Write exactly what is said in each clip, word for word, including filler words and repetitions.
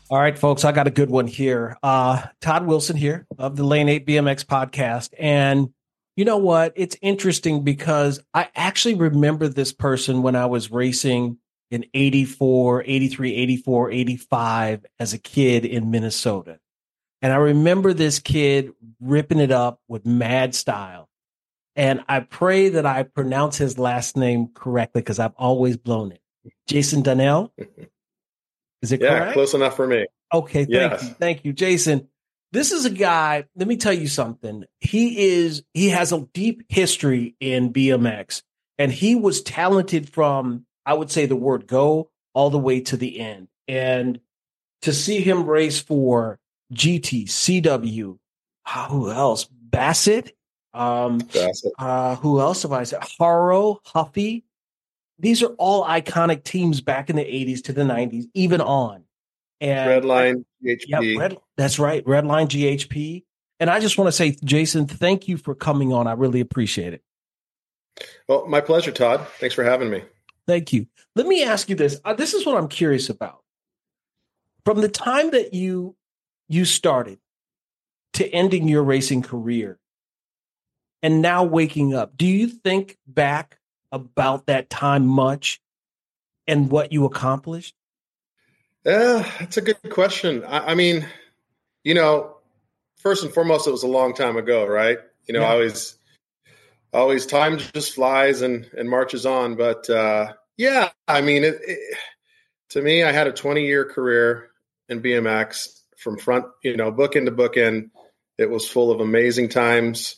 All right, folks, I got a good one here. Uh, Todd Wilson here of the Lane eight B M X podcast. And you know what? It's interesting because I actually remember this person when I was racing in eighty-four, eighty-three, eighty-four, eighty-five as a kid in Minnesota. And I remember this kid ripping it up with mad style. And I pray that I pronounce his last name correctly because I've always blown it. Jason Donnell. Is it Yeah, correct? close enough for me. Okay, thank Yes. you. Thank you, Jason. This is a guy, let me tell you something. He is he has a deep history in B M X, and he was talented from, I would say, the word go all the way to the end. And to see him race for G T, C W, uh, who else? Bassett. Um, Bassett. uh, who else have I said? Haro, Huffy. These are all iconic teams back in the eighties to the nineties, even on. And Redline, G H P. Yeah, Red, that's right. Redline G H P. And I just want to say, Jason, thank you for coming on. I really appreciate it. Well, my pleasure, Todd. Thanks for having me. Thank you. Let me ask you this. Uh, this is what I'm curious about. From the time that you you started to ending your racing career and now waking up, do you think back about that time much and what you accomplished? Yeah, that's a good question. I, I mean, you know, first and foremost, it was a long time ago, right? You know, Yeah. I always, always time just flies and, and marches on. But uh, yeah, I mean, it, it, to me, I had a twenty year career in B M X from front, you know, bookend to bookend. It was full of amazing times,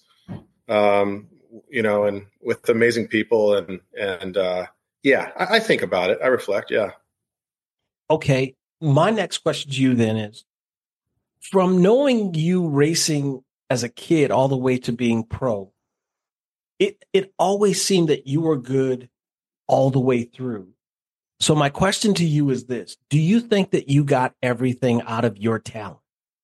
um, you know, and with amazing people. And, and uh, yeah, I, I think about it. I reflect. Yeah. Okay. My next question to you then is, from knowing you racing as a kid all the way to being pro, it it always seemed that you were good all the way through. So my question to you is this: do you think that you got everything out of your talent?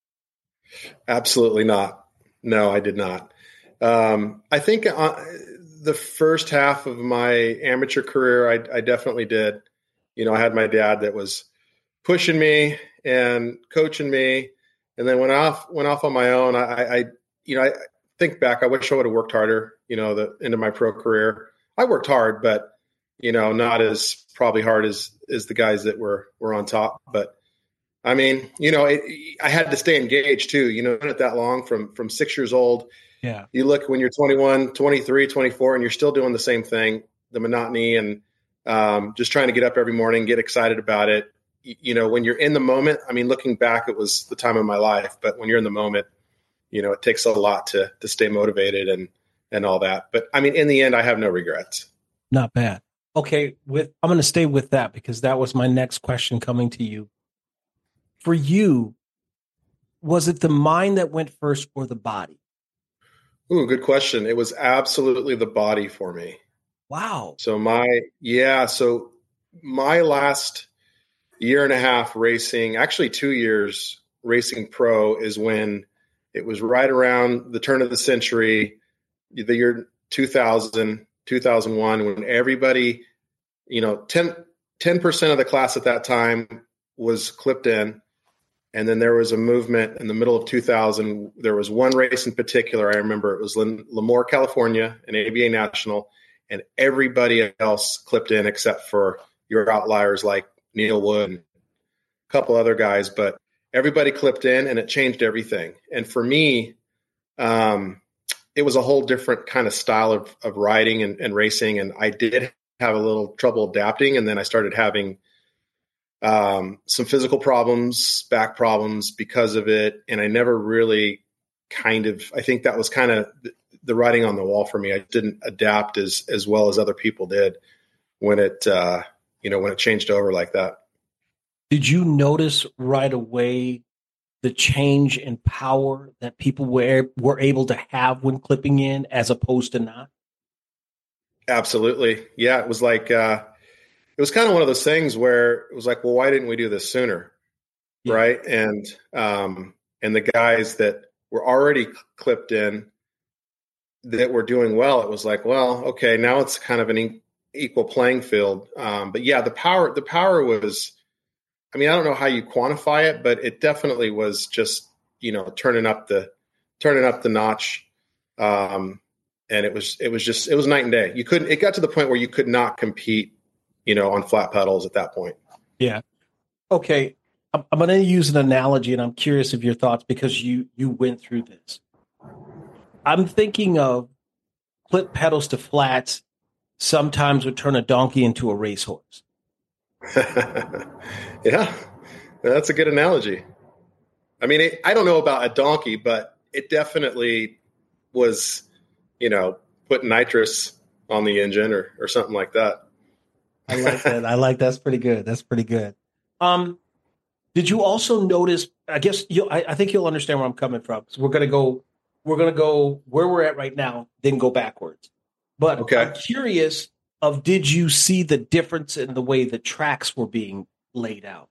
Absolutely not. No, I did not. Um, I think uh, the first half of my amateur career, I, I definitely did. You know, I had my dad that was pushing me and coaching me, and then went off went off on my own. I, I you know, I think back. I wish I would have worked harder. You know, the into my pro career, I worked hard, but you know, not as probably hard as as the guys that were were on top. But I mean, you know, it, I had to stay engaged too. You know, not that long from from six years old. Yeah. You look when you're twenty-one, twenty-three, twenty-four, and you're still doing the same thing, the monotony and um, just trying to get up every morning, get excited about it. You know, when you're in the moment, I mean, looking back, it was the time of my life, but when you're in the moment, you know, it takes a lot to, to stay motivated and, and all that. But I mean, in the end, I have no regrets. Not bad. Okay. With, I'm going to stay with that because that was my next question coming to you. For you, was it the mind that went first or the body? Ooh, good question. It was absolutely the body for me. Wow. So my, yeah. So my last year and a half racing, actually two years racing pro, is when it was right around the turn of the century, the year two thousand, two thousand one, when everybody, you know, ten percent of the class at that time was clipped in. And then there was a movement in the middle of two thousand. There was one race in particular. I remember it was Lemoore, California, an A B A national, and everybody else clipped in except for your outliers like Neil Wood and a couple other guys. But everybody clipped in, and it changed everything. And for me, um, it was a whole different kind of style of, of riding and, and racing. And I did have a little trouble adapting. And then I started having um, some physical problems, back problems because of it. And I never really kind of, I think that was kind of the, the writing on the wall for me. I didn't adapt as, as well as other people did when it, uh, you know, when it changed over like that. Did you notice right away the change in power that people were, were able to have when clipping in as opposed to not? Absolutely. Yeah. It was like, uh, it was kind of one of those things where it was like, well, why didn't we do this sooner? Yeah. Right. And, um, and the guys that were already clipped in that were doing well, it was like, well, okay, now it's kind of an e- equal playing field. Um, but yeah, the power, the power was, I mean, I don't know how you quantify it, but it definitely was just, you know, turning up the, turning up the notch. Um, and it was, it was just, it was night and day. You couldn't, it got to the point where you could not compete, you know, on flat pedals at that point. Yeah. Okay. I'm, I'm going to use an analogy, and I'm curious of your thoughts because you, you went through this. I'm thinking of flip pedals to flats sometimes would turn a donkey into a racehorse. Yeah, that's a good analogy. I mean, it, I don't know about a donkey, but it definitely was, you know, putting nitrous on the engine or, or something like that. I like that. I like that's pretty good. That's pretty good. Um, did you also notice? I guess you. I, I think you'll understand where I'm coming from. So we're gonna go. We're gonna go where we're at right now, then go backwards. But Okay. I'm curious of did you see the difference in the way the tracks were being laid out?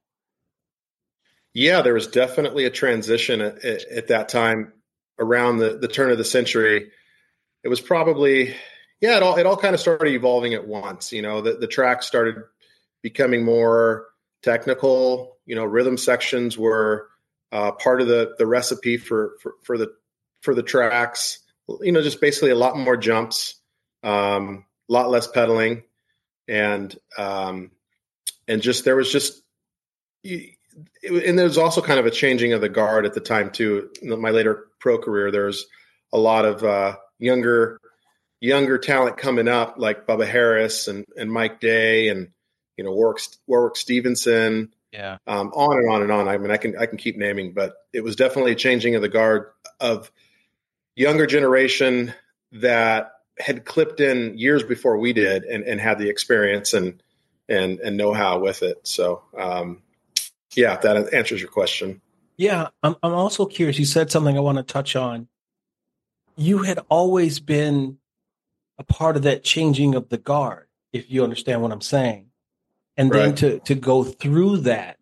Yeah, there was definitely a transition at, at that time around the, the turn of the century. It was probably, yeah, it all, it all kind of started evolving at once. You know, the, the tracks started becoming more technical. You know, rhythm sections were uh, part of the, the recipe for, for, for the, for the tracks, you know, just basically a lot more jumps, um, a lot less pedaling. And, um, and just, there was just, it, and there was also kind of a changing of the guard at the time too. In my later pro career, there was a lot of uh, younger, younger talent coming up, like Bubba Harris and, and Mike Day, and you know Warwick, Warwick Stevenson. Yeah, um, on and on and on. I mean, I can I can keep naming, but it was definitely a changing of the guard of younger generation that had clipped in years before we did, and, and had the experience and and and know-how with it. So. Um, Yeah, if that answers your question. yeah. I'm. I'm also curious. You said something I want to touch on. You had always been a part of that changing of the guard, if you understand what I'm saying, and then Right. to to go through that.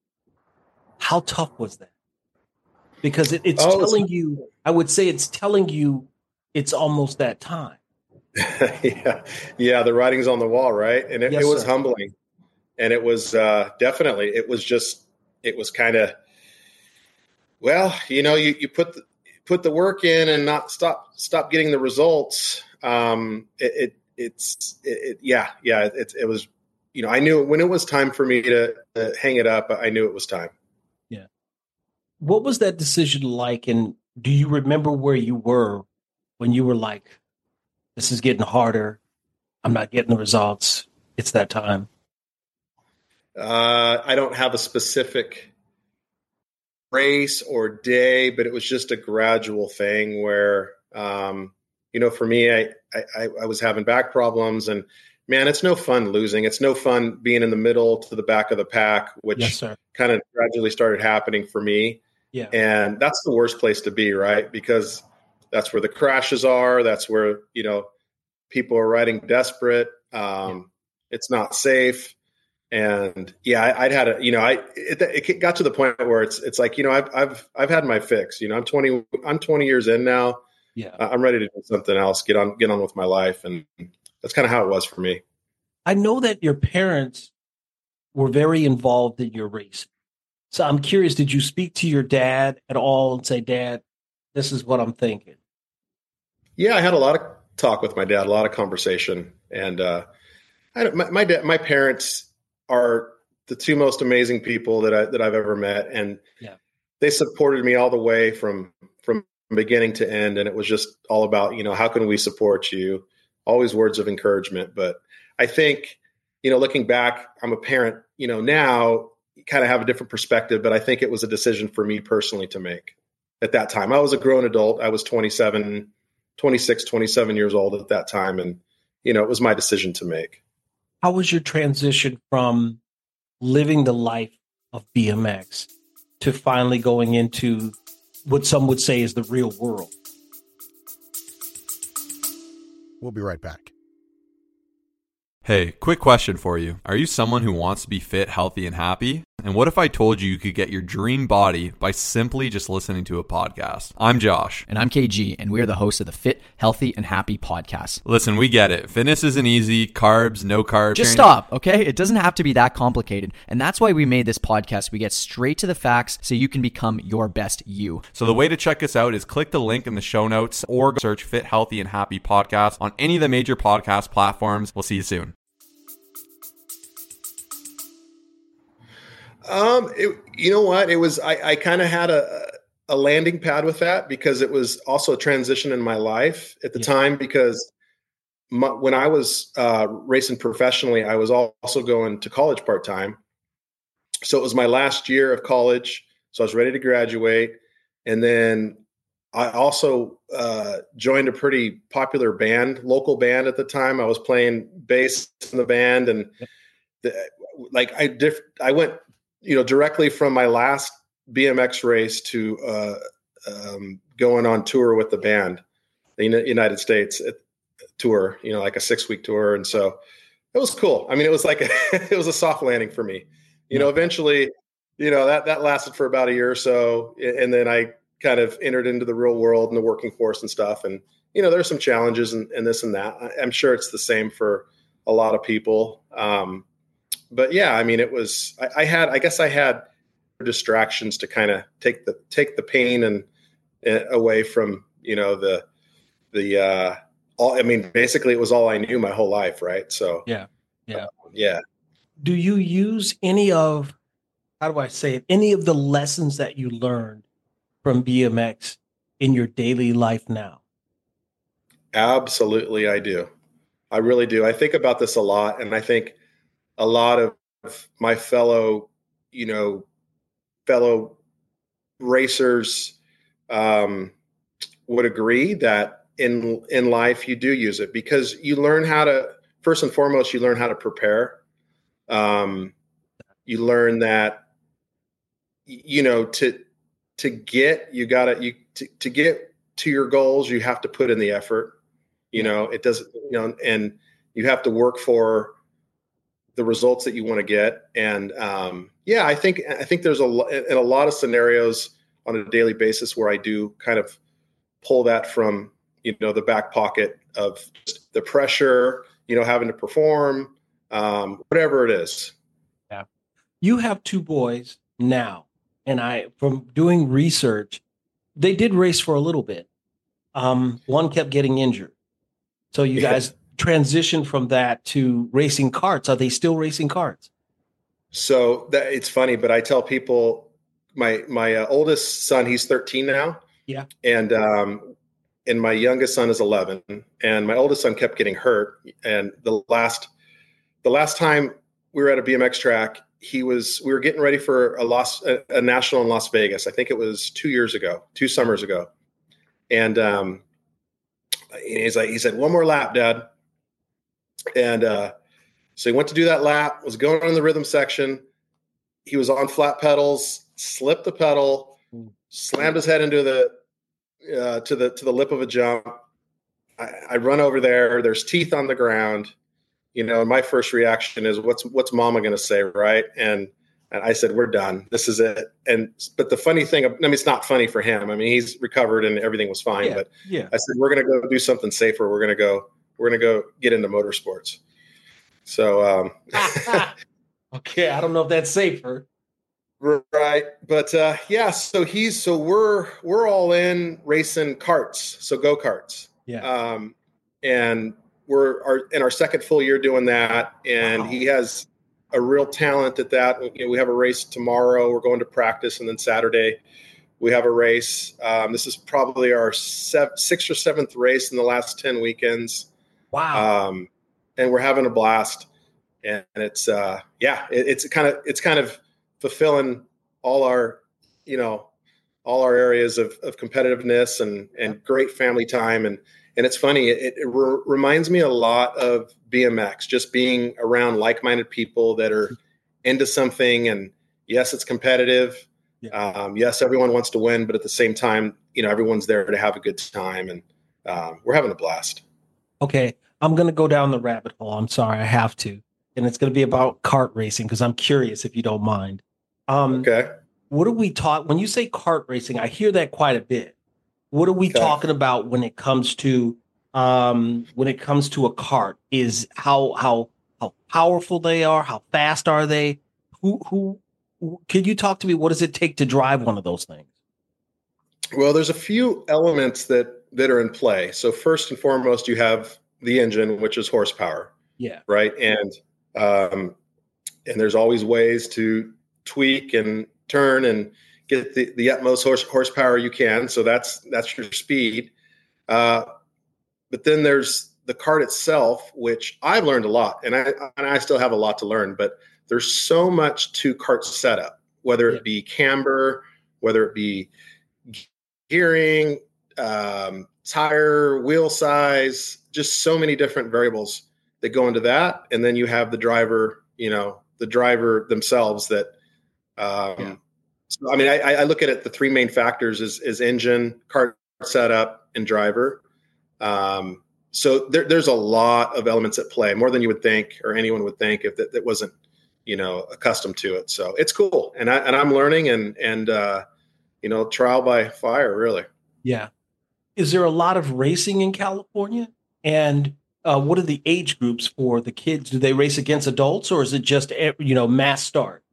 How tough was that? Because it, it's Oh, telling you. I would say it's telling you it's almost that time. yeah, yeah. The writing's on the wall, right? And it, Yes, it was sir. humbling, and it was uh, definitely. It was just. It was kind of. Well, you know, you, you put the, put the work in and not stop stop getting the results. Um, it, it it's it, it, yeah yeah. It, it was. You know, I knew when it was time for me to, to hang it up. I knew it was time. Yeah. What was that decision like? And do you remember where you were when you were like, "This is getting harder. I'm not getting the results. It's that time." Uh, I don't have a specific race or day, but it was just a gradual thing where, um, you know, for me, I, I, I was having back problems, and man, it's no fun losing. It's no fun being in the middle to the back of the pack, which Yes, sir. kind of gradually started happening for me. Yeah. And that's the worst place to be, right? Because that's where the crashes are. That's where, you know, people are riding desperate. Um, yeah. It's not safe. And yeah, I, I'd had a, you know, I, it, it got to the point where it's, it's like, you know, I've, I've, I've had my fix, you know, I'm twenty, I'm twenty years in now. Yeah. I'm ready to do something else, get on, get on with my life. And that's kind of how it was for me. I know that your parents were very involved in your race. So I'm curious, did you speak to your dad at all and say, "Dad, this is what I'm thinking"? Yeah. I had a lot of talk with my dad, a lot of conversation. And, uh, I don't, my, my dad, my parents are the two most amazing people that I, that I've ever met. And yeah. they supported me all the way from, from beginning to end. And it was just all about, you know, how can we support you? Always words of encouragement. But I think, you know, looking back, I'm a parent, you know, now you kind of have a different perspective, but I think it was a decision for me personally to make at that time. I was a grown adult. I was twenty-seven, twenty-six, twenty-seven years old at that time. And, you know, it was my decision to make. How was your transition from living the life of B M X to finally going into what some would say is the real world? We'll be right back. Hey, quick question for you. Are you someone who wants to be fit, healthy, and happy? And what if I told you you could get your dream body by simply just listening to a podcast? I'm Josh. And I'm K G, and we are the hosts of the Fit, Healthy, and Happy podcast. Listen, we get it. Fitness isn't easy. Carbs, no carbs. Just stop, okay? It doesn't have to be that complicated. And that's why we made this podcast. We get straight to the facts so you can become your best you. So the way to check us out is click the link in the show notes or search Fit, Healthy, and Happy podcast on any of the major podcast platforms. We'll see you soon. Um, it, you know what? It was, I, I kind of had a, a landing pad with that because it was also a transition in my life at the yeah. time, because my, when I was uh, racing professionally, I was also going to college part-time. So it was my last year of college. So I was ready to graduate. And then I also uh, joined a pretty popular band, local band at the time. I was playing bass in the band, and the, like I diff, I went, you know, directly from my last B M X race to uh, um, going on tour with the band, the United States tour, you know, like a six week tour. And so it was cool. I mean, it was like, a, it was a soft landing for me, you know, eventually, you know, that, that lasted for about a year or so. And then I kind of entered into the real world and the working force and stuff. And, you know, there's some challenges and, and this and that. I'm sure it's the same for a lot of people. Um, But yeah, I mean, it was, I, I had, I guess I had distractions to kind of take the, take the pain and uh, away from, you know, the, the, uh, all, I mean, basically it was all I knew my whole life. Right. So yeah. Yeah. Uh, yeah. Do you use any of, how do I say it? Any of the lessons that you learned from B M X in your daily life now? Absolutely. I do. I really do. I think about this a lot, and I think a lot of my fellow, you know, fellow racers um, would agree that in in life you do use it, because you learn how to, first and foremost, you learn how to prepare. Um, you learn that, you know, to to get, you gotta, you to, to get to your goals, you have to put in the effort. You know, it doesn't, you know, and you have to work for the results that you want to get. And um, yeah, I think, I think there's a in a lot of scenarios on a daily basis where I do kind of pull that from, you know, the back pocket of just the pressure, you know, having to perform, um, whatever it is. Yeah. You have two boys now, and I, from doing research, they did race for a little bit. Um, one kept getting injured. So you guys yeah. transitioned from that to racing karts. Are they still racing karts? So that, it's funny, but I tell people, my my uh, oldest son, he's thirteen now. Yeah. And um, and my youngest son is eleven. And my oldest son kept getting hurt. And the last the last time we were at a B M X track, he was we were getting ready for a Las a, a national in Las Vegas. I think it was two years ago, two summers ago. And um, he's like, he said, "One more lap, Dad." And uh, so he went to do that lap, was going on the rhythm section. He was on flat pedals, slipped the pedal, slammed his head into the uh, to the to the lip of a jump. I, I run over there. There's teeth on the ground, you know. And my first reaction is, "What's what's Mama going to say?" Right? And and I said, "We're done. This is it." And but the funny thing, I mean, it's not funny for him. I mean, he's recovered and everything was fine. Yeah, but yeah. I said, "We're going to go do something safer. We're going to go. We're going to go get into motorsports." So, um, okay, I don't know if that's safer. Right. But, uh, yeah, so he's, so we're, we're all in racing karts. So go-karts. Yeah. Um, and we're our, in our second full year doing that. And Wow. he has a real talent at that. You know, we have a race tomorrow. We're going to practice. And then Saturday we have a race. Um, this is probably our sev- sixth or seventh race in the last ten weekends. Wow. Um, and we're having a blast, and it's, uh, yeah, it, it's kind of, it's kind of fulfilling all our, you know, all our areas of, of competitiveness and, and great family time. And, and it's funny. It, it re- reminds me a lot of B M X, just being around like-minded people that are into something. And yes, it's competitive. Yeah. Um, yes, everyone wants to win, but at the same time, you know, everyone's there to have a good time, and um, we're having a blast. Okay. I'm going to go down the rabbit hole. I'm sorry, I have to. And it's going to be about kart racing because I'm curious if you don't mind. Um, Okay. What are we taught when you say kart racing? I hear that quite a bit. What are we Okay. talking about when it comes to um, when it comes to a kart? Is how how how powerful they are? How fast are they? Who who? Could you talk to me? What does it take to drive one of those things? Well, there's a few elements that that are in play. So first and foremost, you have the engine, which is horsepower. Yeah. Right. And um, and there's always ways to tweak and turn and get the, the utmost horse, horsepower you can. So that's that's your speed. Uh, but then there's the kart itself, which I've learned a lot, and I and I still have a lot to learn. But there's so much to kart setup, whether it be camber, whether it be gearing, um, tire, wheel size, just so many different variables that go into that. And then you have the driver, you know, the driver themselves that, um, yeah. so, I mean, I, I look at it, the three main factors is, is engine, kart setup, and driver. Um, so there, there's a lot of elements at play, more than you would think, or anyone would think if that, that wasn't, you know, accustomed to it. So it's cool. And I, and I'm learning and, and, uh, you know, trial by fire, really. Yeah. Is there a lot of racing in California? And uh, what are the age groups for the kids? Do they race against adults, or is it just, you know, mass start?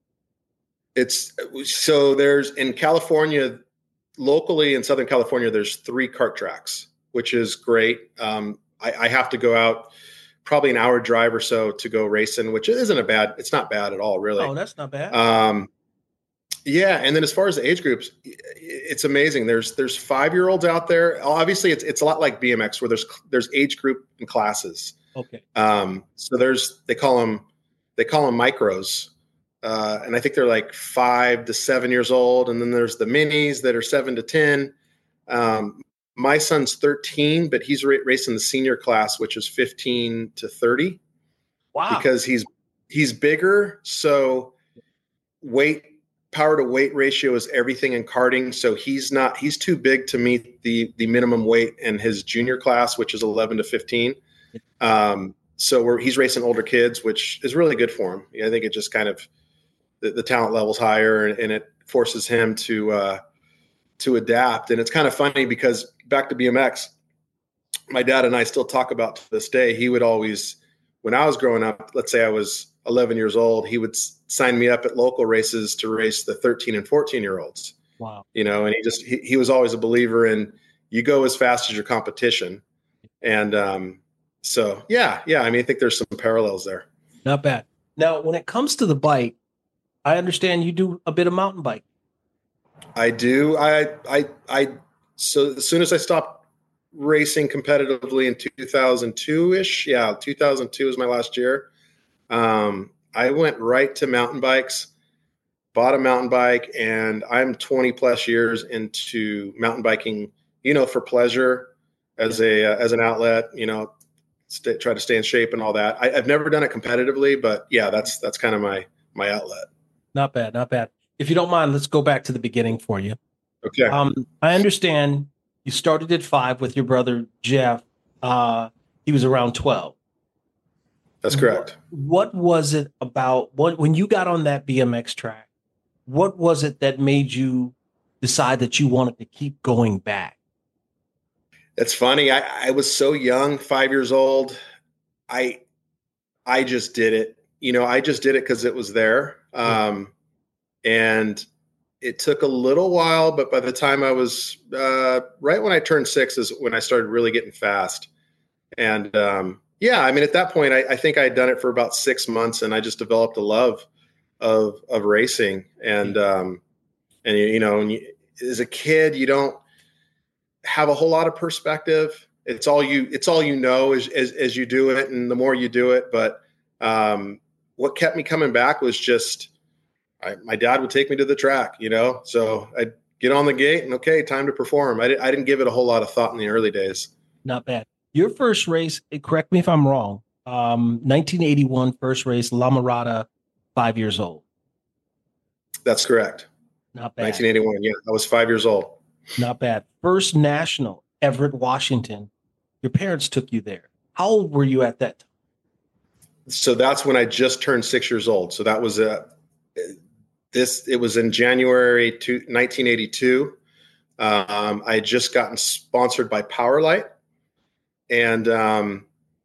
It's so there's in California, locally in Southern California, there's three kart tracks, which is great. Um, I, I have to go out probably an hour drive or so to go racing, which isn't a bad, it's not bad at all, really. Oh, that's not bad. Um, yeah. And then as far as the age groups, it's amazing. There's, there's five-year-olds out there. Obviously it's, it's a lot like B M X where there's, there's age group and classes. Okay. Um, so there's, they call them, they call them micros. Uh, and I think they're like five to seven years old. And then there's the minis that are seven to ten. Um, my son's thirteen, but he's ra- racing the senior class, which is fifteen to thirty. Wow. Because he's, he's bigger. So weight, power to weight ratio is everything in karting. So he's not, he's too big to meet the, the minimum weight in his junior class, which is eleven to fifteen. Um, so we're, he's racing older kids, which is really good for him. I think it just kind of, the, the talent level's higher and, and it forces him to, uh, to adapt. And it's kind of funny because back to B M X, my dad and I still talk about to this day. He would always, when I was growing up, let's say I was eleven years old, he would s- sign me up at local races to race the thirteen and fourteen year olds. Wow. You know, and he just, he, he was always a believer in you go as fast as your competition. And, um, so yeah, yeah. I mean, I think there's some parallels there. Not bad. Now, when it comes to the bike, I understand you do a bit of mountain bike. I do. I, I, I, so as soon as I stopped racing competitively in two thousand two ish, yeah, two thousand two was my last year. Um, I went right to mountain bikes, bought a mountain bike, and I'm twenty plus years into mountain biking, you know, for pleasure as a, uh, as an outlet, you know, st- try to stay in shape and all that. I, I've never done it competitively, but yeah, that's, that's kind of my, my outlet. Not bad. Not bad. If you don't mind, let's go back to the beginning for you. Okay. Um, I understand you started at five with your brother, Jeff. Uh, he was around twelve. That's correct. What, what was it about what, when you got on that B M X track, what was it that made you decide that you wanted to keep going back? It's funny. I, I was so young, five years old. I, I just did it. You know, I just did it because it was there. Um, and it took a little while, but by the time I was, uh, right when I turned six is when I started really getting fast. And, um, yeah, I mean, at that point, I, I think I had done it for about six months and I just developed a love of, of racing. And, um, and, you know, and you, as a kid, you don't have a whole lot of perspective. It's all you, it's all, you know, as, as, as you do it and the more you do it. But, um, what kept me coming back was just, I, my dad would take me to the track, you know, so I'd get on the gate and okay, time to perform. I, di- I didn't give it a whole lot of thought in the early days. Not bad. Your first race, correct me if I'm wrong, um, nineteen eighty-one first race, La Mirada, five years old. That's correct. Not bad. nineteen eighty-one. Yeah, I was five years old. Not bad. First national, Everett, Washington. Your parents took you there. How old were you at that time? So that's when I just turned six years old. So that was a, this, it was in January to nineteen eighty-two. Um, I had just gotten sponsored by Power Light. And um,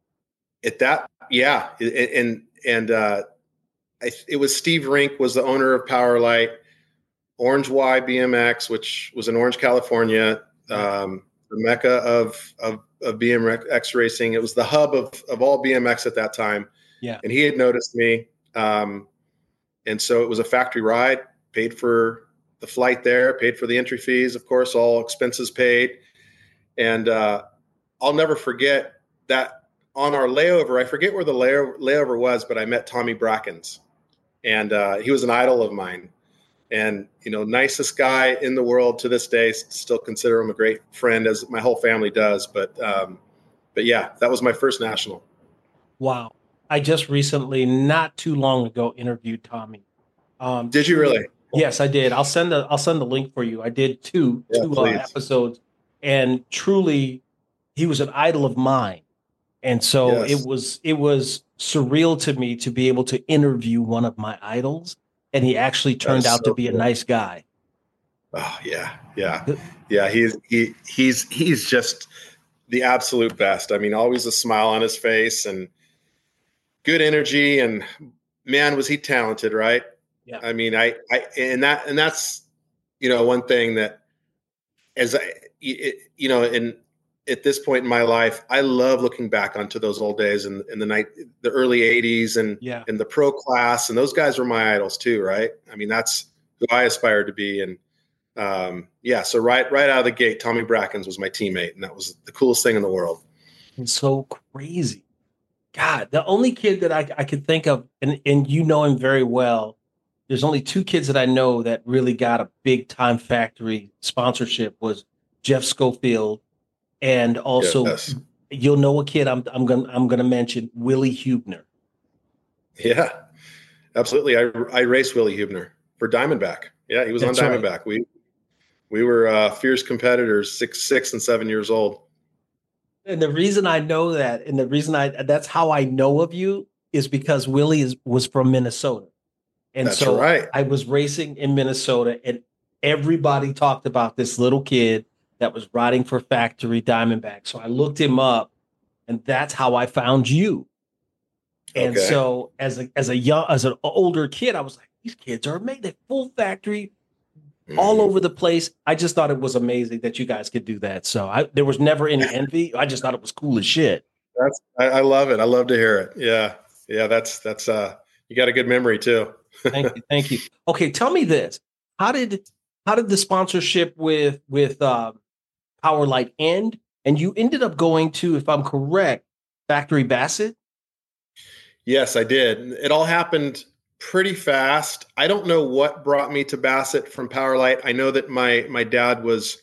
at that, yeah. And, and uh, I, it was Steve Rink was the owner of Power Light, Orange Y B M X, which was in Orange, California, um, the mecca of, of, of B M X racing. It was the hub of, of all B M X at that time. Yeah. And he had noticed me. Um, and so it was a factory ride, paid for the flight there, paid for the entry fees, of course, all expenses paid. And uh, I'll never forget that on our layover, I forget where the layover, layover was, but I met Tommy Brackens. And uh, he was an idol of mine. And, you know, nicest guy in the world to this day, still consider him a great friend, as my whole family does. But, um, but yeah, that was my first national. Wow. I just recently, not too long ago, interviewed Tommy. Um, did you really? Yes, I did. I'll send the I'll send the link for you. I did two yeah, two uh, episodes, and truly, he was an idol of mine. And so yes. it was it was surreal to me to be able to interview one of my idols, and he actually turned out so to be cool. a nice guy. Oh yeah, yeah, yeah. He's he he's he's just the absolute best. I mean, always a smile on his face and good energy, and man, was he talented, right? Yeah. I mean, I, I, and that, and that's, you know, one thing that as I, it, you know, in, at this point in my life, I love looking back onto those old days in, in the night, the early eighties and, yeah. and the pro class. And those guys were my idols too. Right. I mean, that's who I aspired to be. And, um, yeah, so right, right out of the gate, Tommy Brackens was my teammate, and that was the coolest thing in the world. It's so crazy. God, the only kid that I, I could think of, and, and you know him very well, there's only two kids that I know that really got a big time factory sponsorship, was Jeff Schofield, and also yes. you'll know a kid I'm I'm gonna I'm gonna mention, Willie Hubner. Yeah, absolutely. I I raced Willie Hubner for Diamondback. Yeah, he was That's on Diamondback. Right. We we were uh, fierce competitors, six six and seven years old. And the reason I know that, and the reason I that's how I know of you, is because Willie is, was from Minnesota. And That's so right. I was racing in Minnesota, and everybody talked about this little kid that was riding for Factory Diamondback. So I looked him up, and that's how I found you. And okay. so as a as a young as an older kid, I was like, these kids are made at full factory mm-hmm. all over the place. I just thought it was amazing that you guys could do that. So I, there was never any envy. I just thought it was cool as shit. That's I, I love it. I love to hear it. Yeah. Yeah, that's that's uh you got a good memory too. Thank you. Thank you. Okay, tell me this. How did how did the sponsorship with with uh, Power Light end? And you ended up going to, if I'm correct, Factory Bassett? Yes, I did. It all happened pretty fast. I don't know what brought me to Bassett from Power Light. I know that my my dad was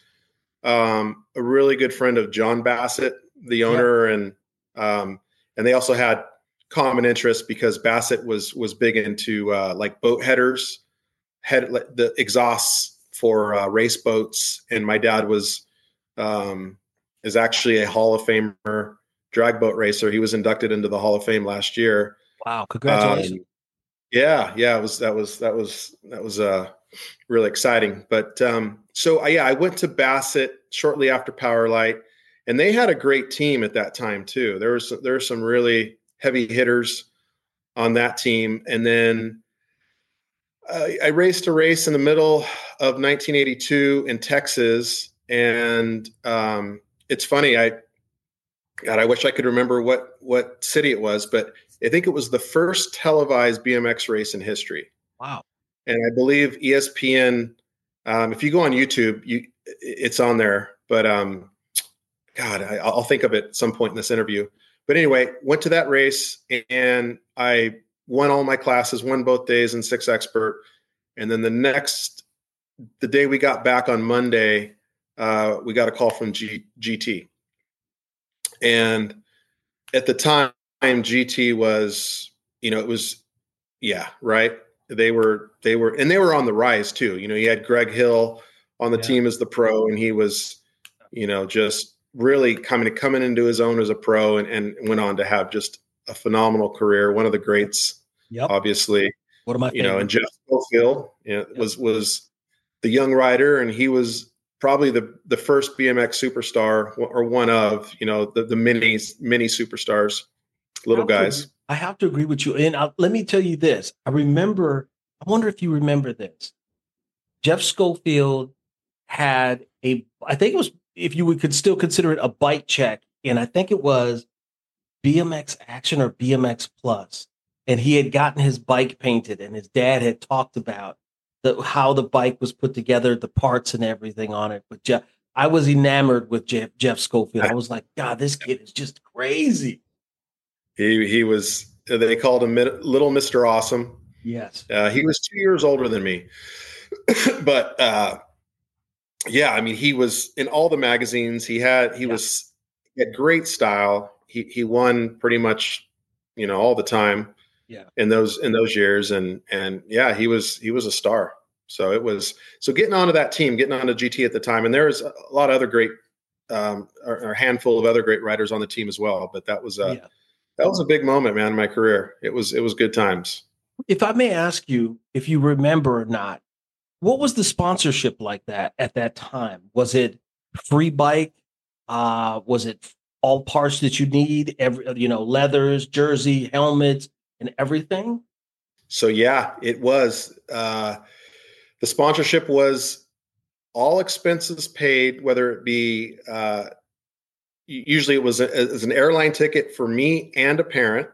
um, a really good friend of John Bassett, the owner, yep. and um, and they also had common interest because Bassett was was big into uh, like boat headers, head the exhausts for uh, race boats, and my dad was um, is actually a Hall of Famer drag boat racer. He was inducted into the Hall of Fame last year. Wow! Congratulations. Um, yeah, yeah, it was that was that was that was uh, really exciting. But um, so uh, yeah, I went to Bassett shortly after Power Light, and they had a great team at that time too. There was there were some really heavy hitters on that team. And then uh, I raced a race in the middle of nineteen eighty-two in Texas. And um, it's funny. I, God, I wish I could remember what, what city it was, but I think it was the first televised B M X race in history. Wow. And I believe E S P N, um, if you go on YouTube, you it's on there, but um, God, I, I'll think of it at some point in this interview. But anyway, went to that race and I won all my classes, won both days in six expert. And then the next, the day we got back on Monday, uh, we got a call from G, GT. And at the time, G T was, you know, it was, yeah, right. They were, they were, and they were on the rise too. You know, you had Greg Hill on the yeah. team as the pro, and he was, you know, just really coming coming into his own as a pro, and, and went on to have just a phenomenal career. One of the greats, Yep. obviously. One of my you know, and favorites. Jeff Schofield, you know, Yep. was was the young rider, and he was probably the the first B M X superstar, or one of, you know, the the mini mini superstars, little I have to guys. agree- I have to agree with you. And I, let me tell you this. I remember, I wonder if you remember this. Jeff Schofield had a, I think it was, if you would could still consider it a bike check, and I think it was B M X Action or B M X Plus. And he had gotten his bike painted, and his dad had talked about the, how the bike was put together, the parts and everything on it. But Jeff, I was enamored with Jeff, Jeff Schofield. I was like, God, this kid is just crazy. He he was, they called him Little Mister Awesome. Yes. Uh, he was two years older than me, but uh, yeah, I mean, he was in all the magazines. He had he Yeah. was he had great style. He he won pretty much, you know, all the time. Yeah. In those in those years, and and yeah, he was he was a star. So it was so getting onto that team, getting onto G T at the time, and there was a lot of other great, um, or, or a handful of other great riders on the team as well. But that was a Yeah. that was a big moment, man, in my career. It was it was good times. If I may ask you, if you remember or not, what was the sponsorship like that at that time? Was it free bike? Uh, was it all parts that you need? Every, you know, leathers, jersey, helmets, and everything? So yeah, it was. Uh, the sponsorship was all expenses paid, whether it be uh, usually it was, a, it was an airline ticket for me and a parent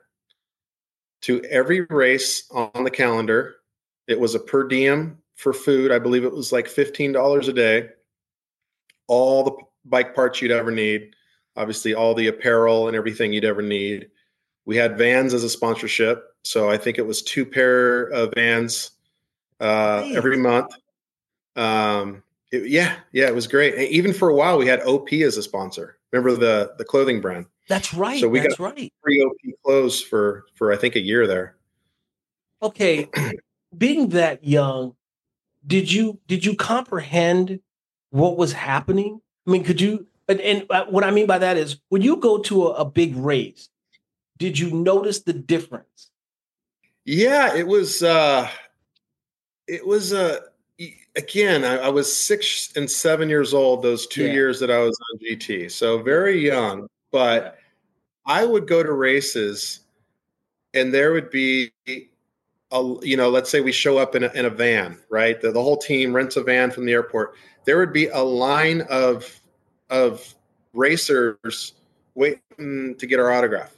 to every race on the calendar. It was a per diem for food. I believe it was like fifteen dollars a day. All the bike parts you'd ever need, obviously all the apparel and everything you'd ever need. We had Vans as a sponsorship. So I think it was two pair of Vans uh, Nice. every month. Um, it, yeah, yeah, it was great. And even for a while, we had O P as a sponsor. Remember the the clothing brand? That's right. So we That's got right. free O P clothes for for I think a year there. Okay. Being that young, did you did you comprehend what was happening? I mean, could you? And, and uh, what I mean by that is, when you go to a, a big race, did you notice the difference? Yeah, it was. Uh, it was. Uh, again, I, I was six and seven years old those two Yeah. years that I was on G T, so very young. But Yeah. I would go to races, and there would be, a, you know, let's say we show up in a, in a van, right? The, the whole team rents a van from the airport. There would be a line of of racers waiting to get our autograph,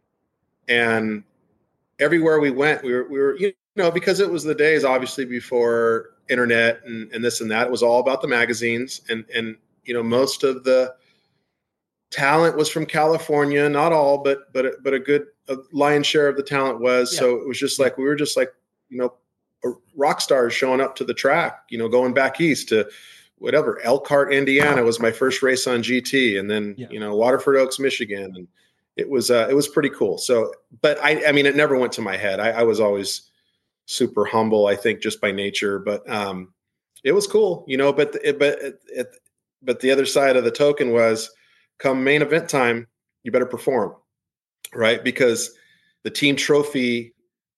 and everywhere we went, we were we were you know, because it was the days obviously before internet and, and this and that. It was all about the magazines, and and you know, most of the talent was from California. Not all, but but but a good a lion's share of the talent was. Yeah. So it was just like we were just like, you know, rock stars showing up to the track. You know, going back east to whatever, Elkhart, Indiana was my first race on G T, and then Yeah. you know, Waterford Oaks, Michigan, and it was uh, it was pretty cool. So, but I I mean, it never went to my head. I, I was always super humble, I think, just by nature. But um, it was cool, you know. But it, but it, it, but the other side of the token was, come main event time, you better perform, right? Because the team trophy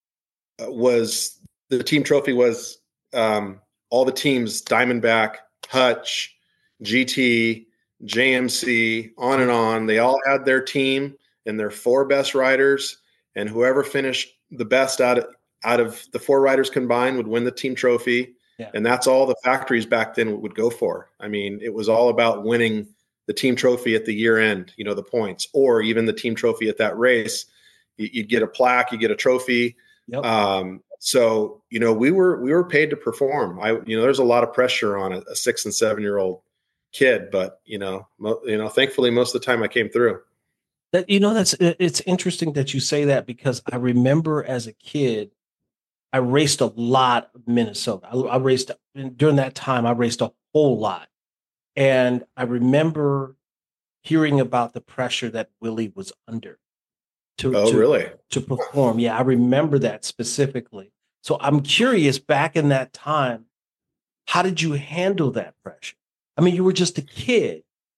was the team trophy was um, all the teams: Diamondback, Hutch, G T, J M C, on and on. They all had their team and their four best riders, and whoever finished the best out of out of the four riders combined would win the team trophy. Yeah. And that's all the factories back then would go for. I mean, it was all about winning the team trophy at the year end, you know, the points, or even the team trophy at that race. You'd get a plaque, you get a trophy. Yep. Um, so, you know, we were, we were paid to perform. I, you know, there's a lot of pressure on a, a six and seven year old kid, but you know, mo- you know, thankfully most of the time I came through. That, you know, that's, it's interesting that you say that, because I remember as a kid, I raced a lot of Minnesota. I, I raced during that time. I raced a whole lot, and I remember hearing about the pressure that Willie was under to, Oh, to, really? to perform. Yeah, I remember that specifically. So I'm curious, back in that time, how did you handle that pressure? I mean, you were just a kid,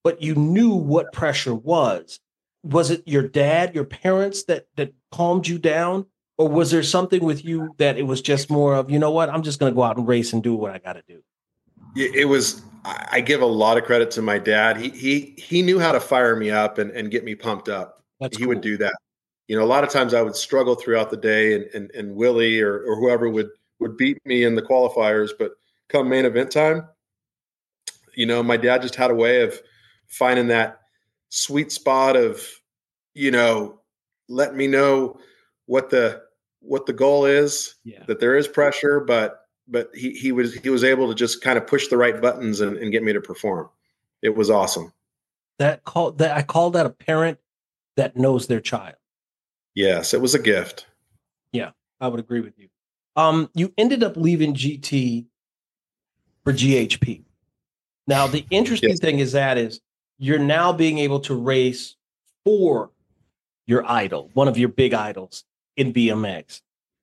but you knew what pressure was. Was it your dad, your parents that that calmed you down? Or was there something with you that it was just more of, you know what, I'm just going to go out and race and do what I got to do? It was, I give a lot of credit to my dad. He, he, he knew how to fire me up and, and get me pumped up. That's he cool. would do that. You know, a lot of times I would struggle throughout the day and, and, and Willie or, or whoever would, would beat me in the qualifiers, but come main event time, you know, my dad just had a way of finding that sweet spot of, you know, letting me know what the, what the goal is, yeah. that there is pressure, but but he, he was, he was able to just kind of push the right buttons and, and get me to perform. It was awesome. That call that I call that a parent that knows their child. Yes. It was a gift. Yeah, I would agree with you. Um, you ended up leaving G T for G H P. Now, the interesting yes. thing is that is you're now being able to race for your idol, one of your big idols in B M X.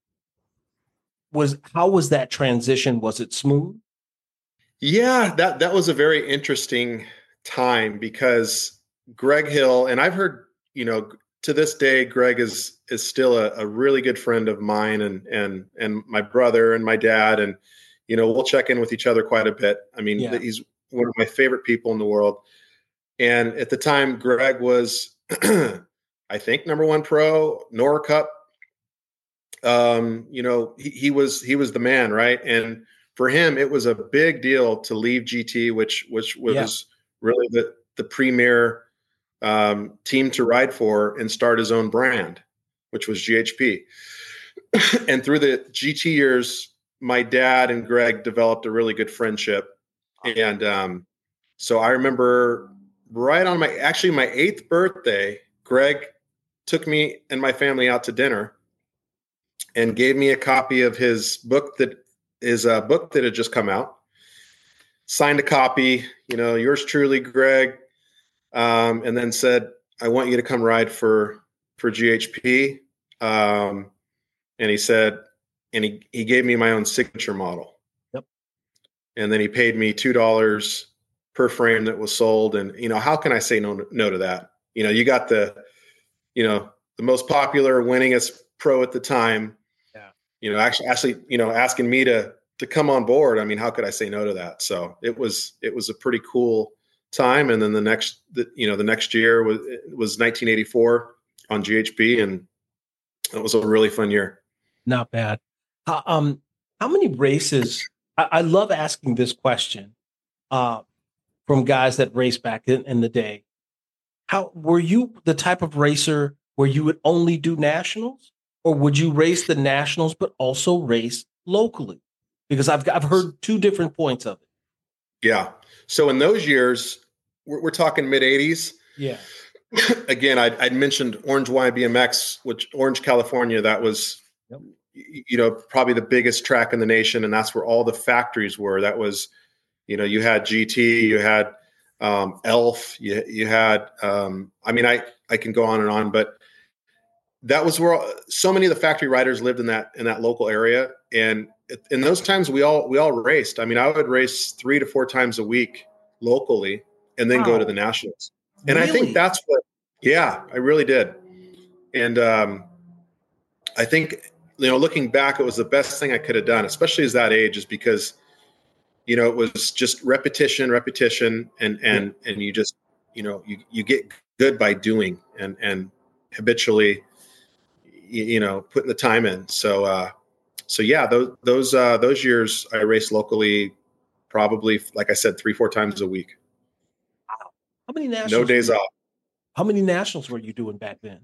Was how was that transition? Was it smooth? Yeah, that that was a very interesting time because Greg Hill, and I've heard, you know, to this day, Greg is is still a, a really good friend of mine and and and my brother and my dad, and you know, we'll check in with each other quite a bit. I mean, yeah. he's one of my favorite people in the world. And at the time, Greg was, I think, number one pro, Nora Cup. Um, you know, he, he was he was the man, right? And for him, it was a big deal to leave G T, which which was yeah. really the the premier um, team to ride for, and start his own brand, which was G H P. And through the G T years, my dad and Greg developed a really good friendship, and um, so I remember right on my actually my eighth birthday, Greg took me and my family out to dinner and gave me a copy of his book that is a book that had just come out, signed a copy, you know, yours truly, Greg. Um, and then said, I want you to come ride for, for G H P. Um, and he said, and he, he gave me my own signature model. Yep. And then he paid me two dollars per frame that was sold. And, you know, how can I say no, no to that? You know, you got the, you know, the most popular, winningest pro at the time. You know, actually, actually, you know, asking me to to come on board. I mean, how could I say no to that? So it was it was a pretty cool time. And then the next, the, you know, the next year was was nineteen eighty-four on G H P, and it was a really fun year. Not bad. Uh, um, how many races? I, I love asking this question uh, from guys that race back in, in the day. How were you the type of racer where you would only do nationals? Or would you race the nationals, but also race locally? Because I've I've heard two different points of it. Yeah. So in those years, we're, we're talking mid eighties. Yeah. Again, I'd, I'd mentioned Orange Y B M X, which Orange, California, that was, yep. you know, probably the biggest track in the nation. And that's where all the factories were. That was, you know, you had G T, you had um, Elf, you, you had, um, I mean, I, I can go on and on, but that was where so many of the factory riders lived in that in that local area, and in those times we all we all raced. I mean, I would race three to four times a week locally, and then wow. go to the nationals. And really? I think that's what, yeah, I really did. And um, I think, you know, looking back, it was the best thing I could have done, especially as that age, is because, you know, it was just repetition, repetition, and and yeah. and you just, you know, you you get good by doing and and habitually. You know, putting the time in. So, uh, so yeah, those, those, uh, those years I raced locally, probably, like I said, three, four times a week. Wow. How many nationals? No days off. How many nationals were you doing back then?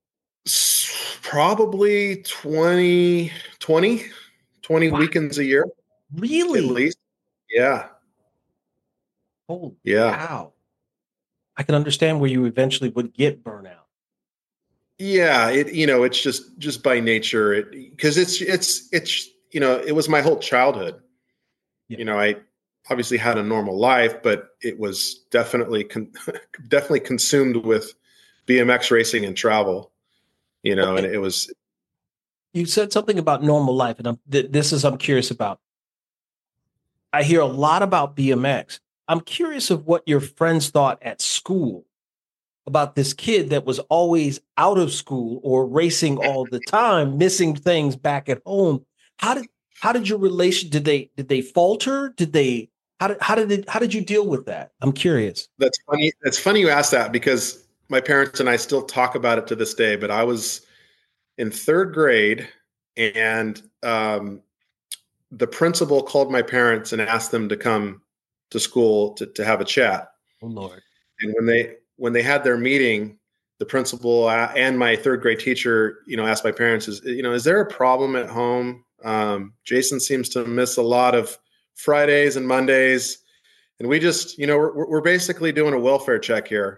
Probably twenty, twenty, twenty wow. weekends a year. Really? At least. Yeah. Holy yeah. Wow. I can understand where you eventually would get burnout. Yeah, it you know it's just just by nature it because it's it's it's you know it was my whole childhood. Yeah. You know, I obviously had a normal life, but it was definitely con- definitely consumed with B M X racing and travel. You know, okay. And it was. You said something about normal life, and I'm, th- this is I'm curious about. I hear a lot about B M X, I'm curious of what your friends thought at school about this kid that was always out of school or racing all the time, missing things back at home. How did how did your relation did they did they falter? Did they how did how did it, how did you deal with that? I'm curious. That's funny. That's funny you asked that because my parents and I still talk about it to this day, but I was in third grade and um, the principal called my parents and asked them to come to school to, to have a chat. Oh Lord. And when they when they had their meeting, the principal and my third grade teacher, you know, asked my parents, is, you know, is there a problem at home? Um, Jason seems to miss a lot of Fridays and Mondays. And we just, you know, we're, we're basically doing a welfare check here.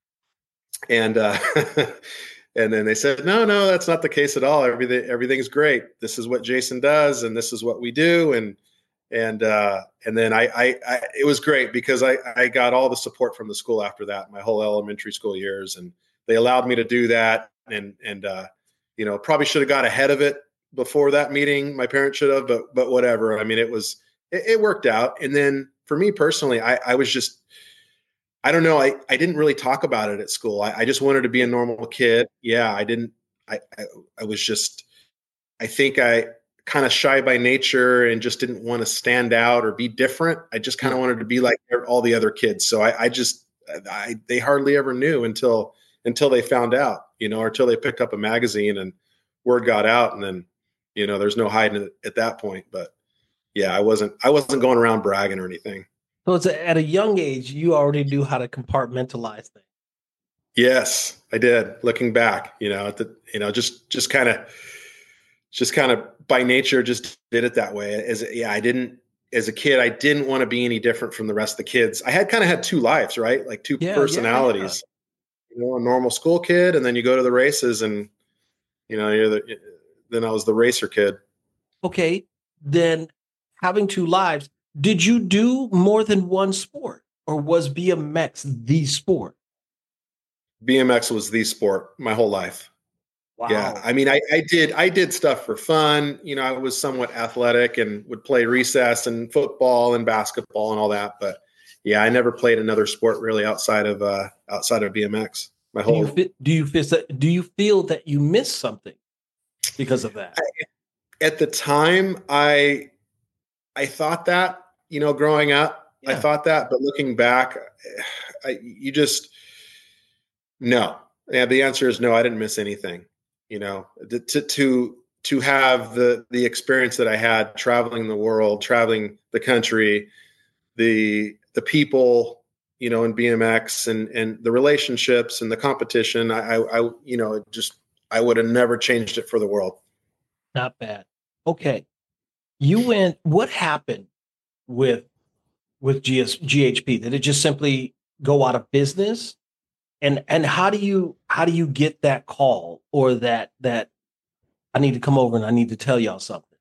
And, uh, and then they said, no, no, that's not the case at all. Everything, everything's great. This is what Jason does. And this is what we do. And, and, uh, and then I, I, I, it was great because I, I got all the support from the school after that, my whole elementary school years. And they allowed me to do that. And, and, uh, you know, probably should have got ahead of it before that meeting. My parents should have, but, but whatever. I mean, it was, it, it worked out. And then for me personally, I, I was just, I don't know. I, I didn't really talk about it at school. I, I just wanted to be a normal kid. Yeah. I didn't, I, I, I was just, I think I kind of shy by nature and just didn't want to stand out or be different. I just kind of wanted to be like all the other kids. So I, I just, I, they hardly ever knew until, until they found out, you know, or until they picked up a magazine and word got out. And then, you know, there's no hiding it at that point, but yeah, I wasn't, I wasn't going around bragging or anything. So it's a, at a young age, you already knew how to compartmentalize things. Yes, I did. Looking back, you know, at the, you know, just, just kind of, just kind of by nature, just did it that way. As yeah, I didn't, as a kid, I didn't want to be any different from the rest of the kids. I had kind of had two lives, right? Like two yeah, personalities, yeah, yeah. You know, a normal school kid. And then you go to the races and, you know, you're the, then I was the racer kid. Okay. Then having two lives, did you do more than one sport or was B M X the sport? B M X was the sport my whole life. Wow. Yeah. I mean, I, I did, I did stuff for fun. You know, I was somewhat athletic and would play recess and football and basketball and all that. But yeah, I never played another sport really outside of, uh, outside of B M X. My whole, do you, do you feel that, do you feel that you missed something because of that? I, at the time, I, I thought that, you know, growing up, yeah. I thought that, but looking back, I, you just, no. Yeah, the answer is no, I didn't miss anything. You know, to, to, to have the, the experience that I had traveling the world, traveling the country, the, the people, you know, in B M X and, and the relationships and the competition, I, I, you know, just, I would have never changed it for the world. Not bad. Okay. You went, what happened with, with G S, G H P? Did it just simply go out of business? And, and how do you, how do you get that call or that, that I need to come over and I need to tell y'all something?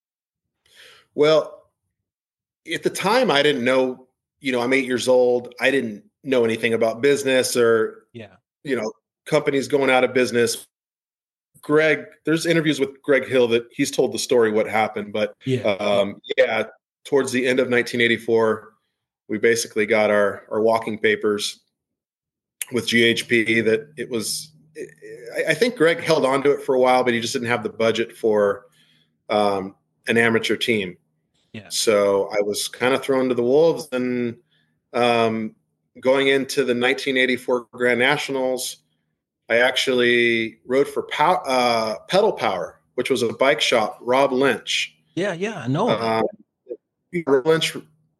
Well, at the time I didn't know, you know, I'm eight years old. I didn't know anything about business or, yeah, you know, companies going out of business. Greg, there's interviews with Greg Hill that he's told the story, what happened, but yeah, um, yeah, towards the end of nineteen eighty-four, we basically got our, our walking papers with G H P that it was, I think Greg held on to it for a while, but he just didn't have the budget for um, an amateur team. Yeah. So I was kind of thrown to the wolves and um, going into the nineteen eighty-four Grand Nationals, I actually rode for pow- uh, Pedal Power, which was a bike shop, Rob Lynch. Yeah. Yeah. I know. Uh, Rob Lynch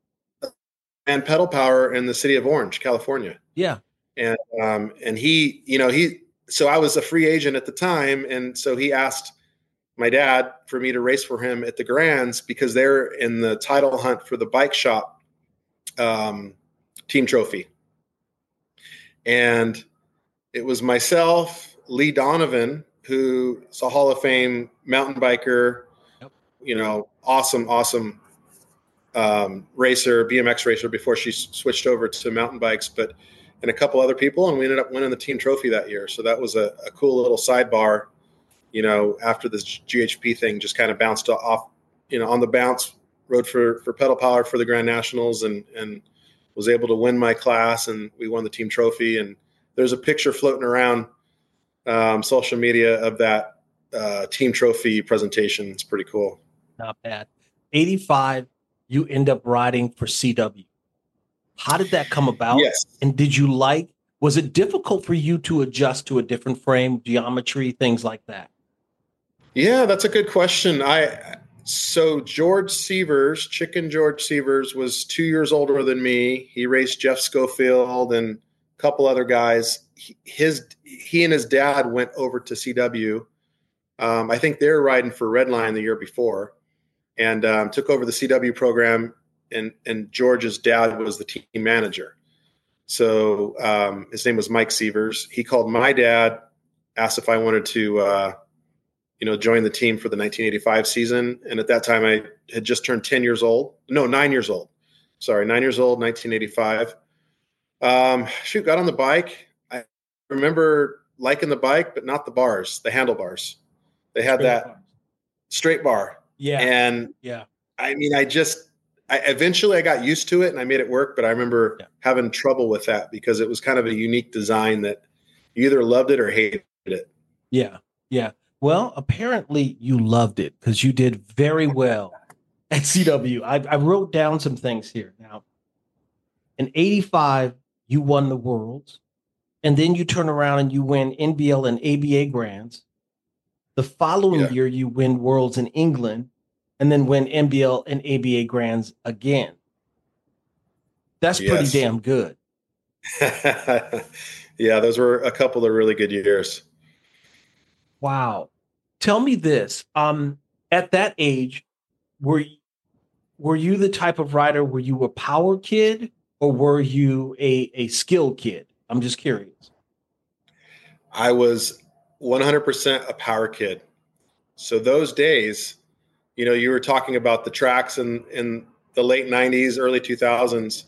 and Pedal Power in the city of Orange, California. Yeah. And, um, and he, you know, he, so I was a free agent at the time. And so he asked my dad for me to race for him at the Grands because they're in the title hunt for the bike shop, um, team trophy. And it was myself, Lee Donovan, who is a Hall of Fame mountain biker, yep. you know, awesome, awesome, um, racer, B M X racer before she switched over to mountain bikes, but, and a couple other people. And we ended up winning the team trophy that year. So that was a, a cool little sidebar, you know, after this G H P thing just kind of bounced off, you know, on the bounce, rode for, for Pedal Power for the Grand Nationals and, and was able to win my class, and we won the team trophy. And there's a picture floating around um, social media of that uh, team trophy presentation. It's pretty cool. Not bad. eighty-five, you end up riding for C W. How did that come about? Yes. And did you like, was it difficult for you to adjust to a different frame, geometry, things like that? Yeah, that's a good question. I so George Sievers, Chicken George Sievers, was two years older than me. He raced Jeff Schofield and a couple other guys. He, his he and his dad went over to C W. Um, I think they were riding for Redline the year before, and um, took over the C W program. And and George's dad was the team manager. So um, his name was Mike Sievers. He called my dad, asked if I wanted to. Uh, you know, joined the team for the nineteen eighty-five season. And at that time I had just turned ten years old. No, nine years old. Sorry, nine years old, nineteen eighty-five. Um, shoot, got on the bike. I remember liking the bike, but not the bars, the handlebars. They had straight that bar. straight bar. Yeah. And yeah, I mean, I just, I eventually I got used to it and I made it work, but I remember yeah. having trouble with that because it was kind of a unique design that you either loved it or hated it. Yeah. Yeah. Well, apparently you loved it because you did very well at C W. I, I wrote down some things here. Now, in eighty-five, you won the Worlds, and then you turn around and you win N B L and A B A Grands. The following yeah. year, you win Worlds in England, and then win N B L and A B A Grands again. That's yes. pretty damn good. Yeah, those were a couple of really good years. Wow. Tell me this. Um, at that age, were, were you the type of rider where you were a power kid or were you a, a skill kid? I'm just curious. I was one hundred percent a power kid. So those days, you know, you were talking about the tracks in, in the late nineties, early two thousands.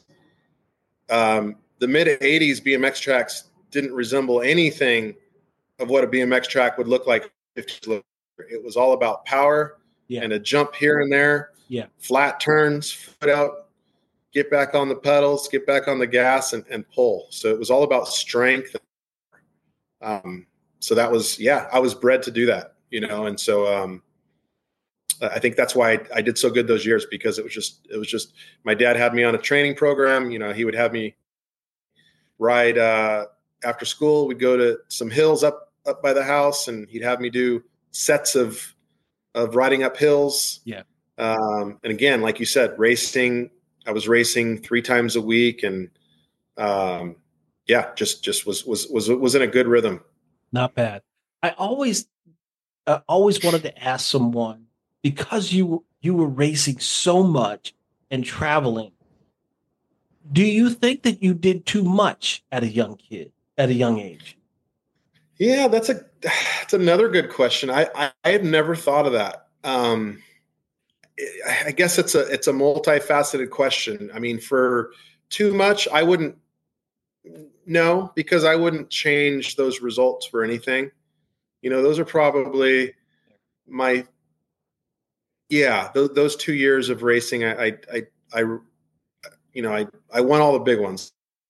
Um, the mid eighties B M X tracks didn't resemble anything of what a B M X track would look like. It was all about power yeah. and a jump here and there, yeah, flat turns, foot out, get back on the pedals, get back on the gas and, and pull. So it was all about strength. Um, so that was, yeah, I was bred to do that, you know? And so um, I think that's why I, I did so good those years because it was just, it was just, my dad had me on a training program. You know, he would have me ride uh, after school. We'd go to some hills up, up by the house and he'd have me do sets of, of riding up hills. Yeah. Um, and again, like you said, racing, I was racing three times a week and, um, yeah, just, just was, was, was, was in a good rhythm. Not bad. I always, uh, always wanted to ask someone because you, you were racing so much and traveling. Do you think that you did too much at a young kid, at a young age? Yeah, that's a that's another good question. I, I I have never thought of that. Um, I guess it's a it's a multifaceted question. I mean, for too much, I wouldn't no, because I wouldn't change those results for anything. You know, those are probably my yeah. Th- those two years of racing, I I I, I you know I I won all the big ones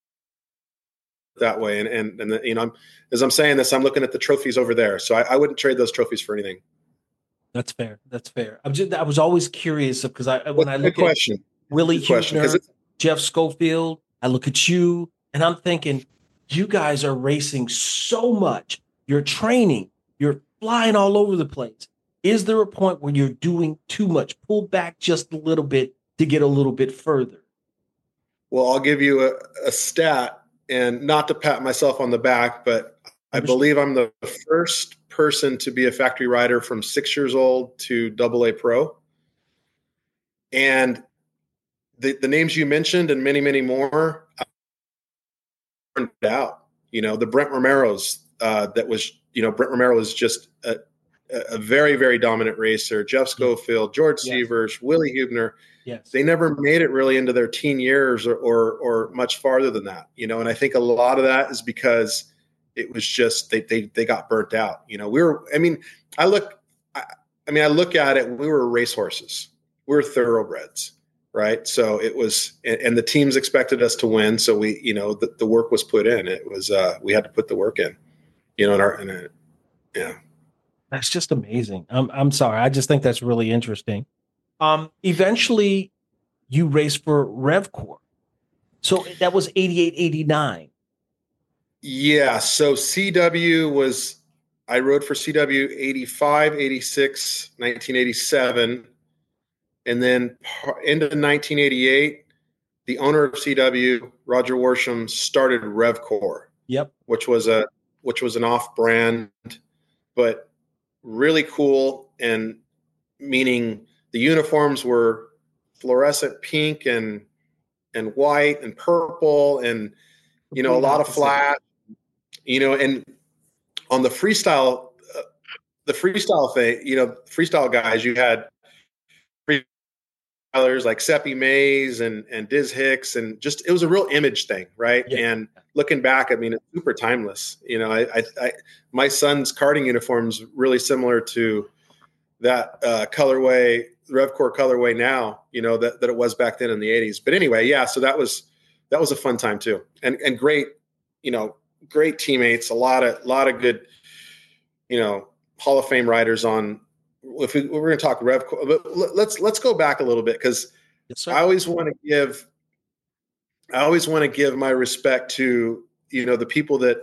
that way. And, and, and the, you know, I'm, as I'm saying this, I'm looking at the trophies over there. So I, I wouldn't trade those trophies for anything. That's fair. That's fair. I'm just, I was always curious because I, when That's I look question. at Willie Good question, Hubner, Jeff Schofield, I look at you and I'm thinking, you guys are racing so much. You're training, you're flying all over the place. Is there a point where you're doing too much? Pull back just a little bit to get a little bit further. Well, I'll give you a, a stat. And not to pat myself on the back, but I believe I'm the first person to be a factory rider from six years old to double A pro. And the, the names you mentioned and many, many more turned out, you know, the Brent Romero's uh, that was, you know, Brent Romero was just a, a very, very dominant racer. Jeff Schofield, George yes. Sievers, Willie Hubner. Yes. They never made it really into their teen years or, or or much farther than that, you know. And I think a lot of that is because it was just they they they got burnt out. You know, we were. I mean, I look. I, I mean, I look at it. We were racehorses. We were thoroughbreds. right? So it was, and, and the teams expected us to win. So we, you know, the, the work was put in. It was, uh, we had to put the work in, you know, in our, in a, yeah. That's just amazing. I'm I'm sorry. I just think that's really interesting. Um, eventually you raced for RevCore. So that was eighty-eight, eighty-nine. Yeah. So C W was, I rode for C W eighty-five, eighty-six, nineteen eighty-seven. And then into nineteen eighty-eight, the owner of C W, Roger Worsham, started RevCore. Yep. Which was a, which was an off brand, but really cool. And meaning the uniforms were fluorescent pink and, and white and purple and, you know, a lot of flat, you know, and on the freestyle, uh, the freestyle thing, you know, freestyle guys, you had freestylers like Seppi Mays and, and Diz Hicks, and just, it was a real image thing. Right. Yeah. And looking back, I mean, it's super timeless. You know, I, I, I my son's karting uniform's really similar to that uh, colorway, RevCore colorway now, you know, that, that it was back then in the eighties. But anyway, yeah, so that was, that was a fun time too. And, and great, you know, great teammates, a lot of, lot of good, you know, Hall of Fame riders on, if we, we're going to talk RevCore, but let's, let's go back a little bit. Cause yes, I always want to give, I always want to give my respect to, you know, the people that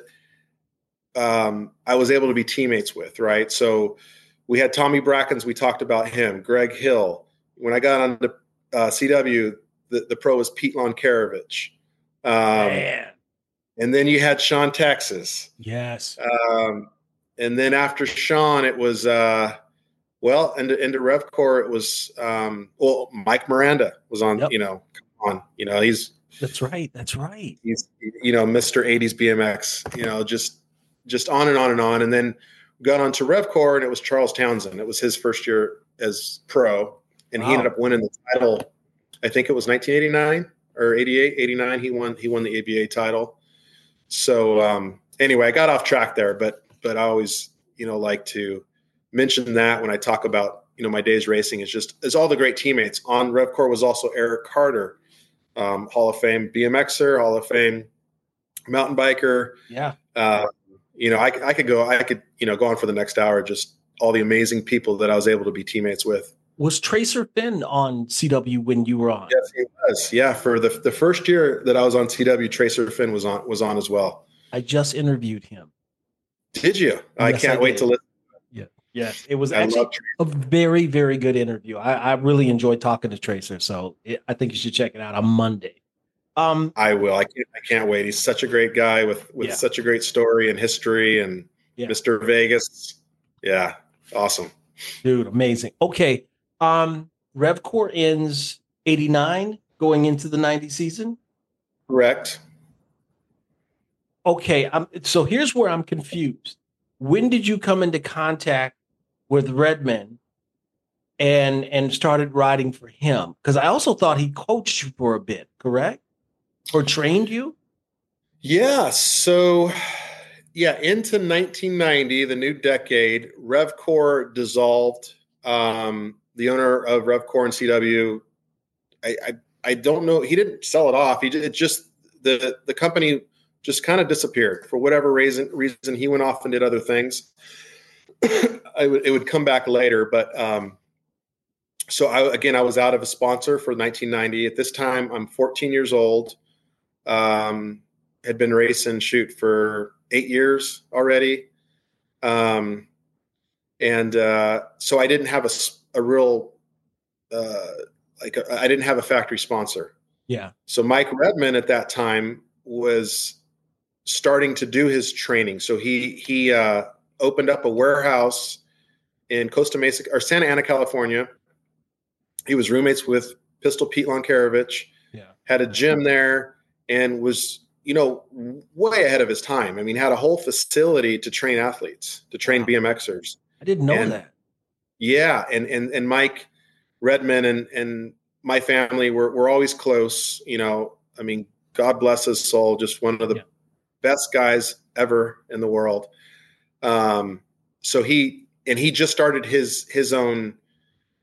um, I was able to be teammates with. Right. So we had Tommy Brackens. We talked about him, Greg Hill. When I got on the uh, C W, the, the pro was Pete Lonkarovich. Um, Man. And then you had Sean Texas. Yes. Um, and then after Sean, it was, uh, well, into, into RevCore, it was, um, well, Mike Miranda was on, yep. you know, on, you know, he's, that's right. That's right. He's, you know, Mister eighties B M X, you know, just, just on and on and on. And then got on to RevCore, and it was Charles Townsend. It was his first year as pro, and wow. he ended up winning the title. I think it was nineteen eighty-nine or eighty-eight, eighty-nine. He won, he won the A B A title. So, um, anyway, I got off track there, but, but I always, you know, like to mention that when I talk about, you know, my days racing is just, is all the great teammates. On RevCore was also Eric Carter, um, Hall of Fame B M Xer, Hall of Fame mountain biker. Yeah. Uh, you know, I, I could go, I could, you know, go on for the next hour, just all the amazing people that I was able to be teammates with. Was Tracer Finn on C W when you were on? Yes, he was. Yeah. For the, the first year that I was on C W, Tracer Finn was on, was on as well. I just interviewed him. Did you? Yes, I can't I wait to listen. Yeah. Yes. It was I actually a very, very good interview. I, I really enjoyed talking to Tracer. So it, I think you should check it out on Monday. Um, I will. I can't, I can't wait. He's such a great guy with, with yeah. such a great story and history, and yeah. Mister Vegas. Yeah. Awesome. Dude, amazing. Okay. Um, RevCore ends eighty-nine going into the ninety season. Correct. Okay. Um, so here's where I'm confused. When did you come into contact with Redman and, and started riding for him? Because I also thought he coached you for a bit, correct? Or trained you? Yeah. So, yeah, into nineteen ninety, the new decade, RevCore dissolved. Um, the owner of RevCore and C W, I, I, I don't know. He didn't sell it off. He did, it just, the, the company just kind of disappeared for whatever reason. Reason he went off and did other things. I would, it would come back later, but um, so I, again, I was out of a sponsor for nineteen ninety. At this time, I'm fourteen years old. Um, had been racing shoot for eight years already. Um, and, uh, so I didn't have a, a real, uh, like a, I didn't have a factory sponsor. Yeah. So Mike Redman at that time was starting to do his training. So he, he, uh, opened up a warehouse in Costa Mesa or Santa Ana, California. He was roommates with Pistol Pete Lonkarovich, yeah. had a gym there, and was, you know, way ahead of his time. I mean, had a whole facility to train athletes, to train wow. B M Xers. I didn't know and, that. Yeah. And, and, and Mike Redman and, and my family were, were always close. You know, I mean, God bless his soul, just one of the yeah. best guys ever in the world. Um, so he, and he just started his, his own,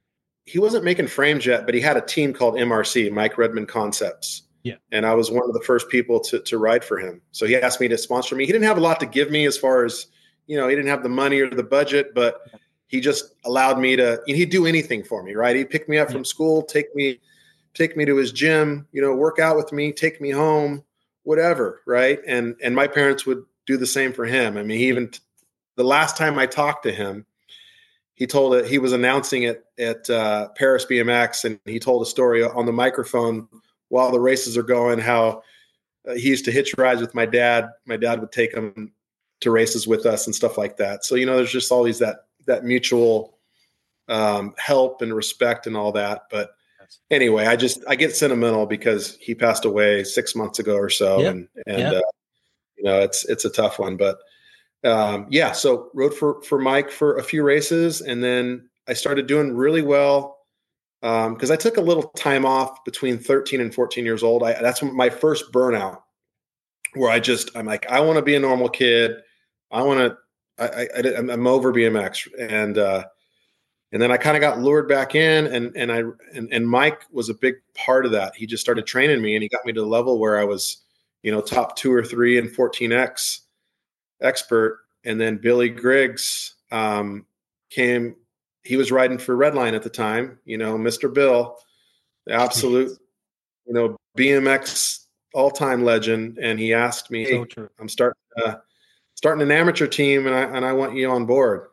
he wasn't making frames yet, but he had a team called M R C, Mike Redmond Concepts. Yeah. And I was one of the first people to, to ride for him. So he asked me to sponsor me. He didn't have a lot to give me as far as, you know, he didn't have the money or the budget, but he just allowed me to, you know, he'd do anything for me, right? He'd pick me up yeah. from school, take me, take me to his gym, you know, work out with me, take me home, whatever. Right. And, and my parents would do the same for him. I mean, he even, the last time I talked to him, he told it, he was announcing it at uh, Paris B M X. And he told a story on the microphone while the races are going, how uh, he used to hitch rides with my dad. My dad would take him to races with us and stuff like that. So, you know, there's just always that, that mutual um, help and respect and all that. But anyway, I just, I get sentimental because he passed away six months ago or so. Yep. And, and, yep. uh, you know, it's, it's a tough one, but um, yeah. So rode for, for Mike for a few races. And then I started doing really well. Um, cause I took a little time off between thirteen and fourteen years old. I, that's my first burnout where I just, I'm like, I want to be a normal kid. I want to, I, I, I'm over B M X. And, uh, and then I kind of got lured back in and, and I, and, and Mike was a big part of that. He just started training me and he got me to the level where I was, you know, top two or three and fourteen X expert. And then Billy Griggs, um, came, he was riding for Redline at the time, you know, Mister Bill, the absolute, you know, B M X all-time legend. And he asked me, hey, so I'm starting, uh, starting an amateur team and I, and I want you on board.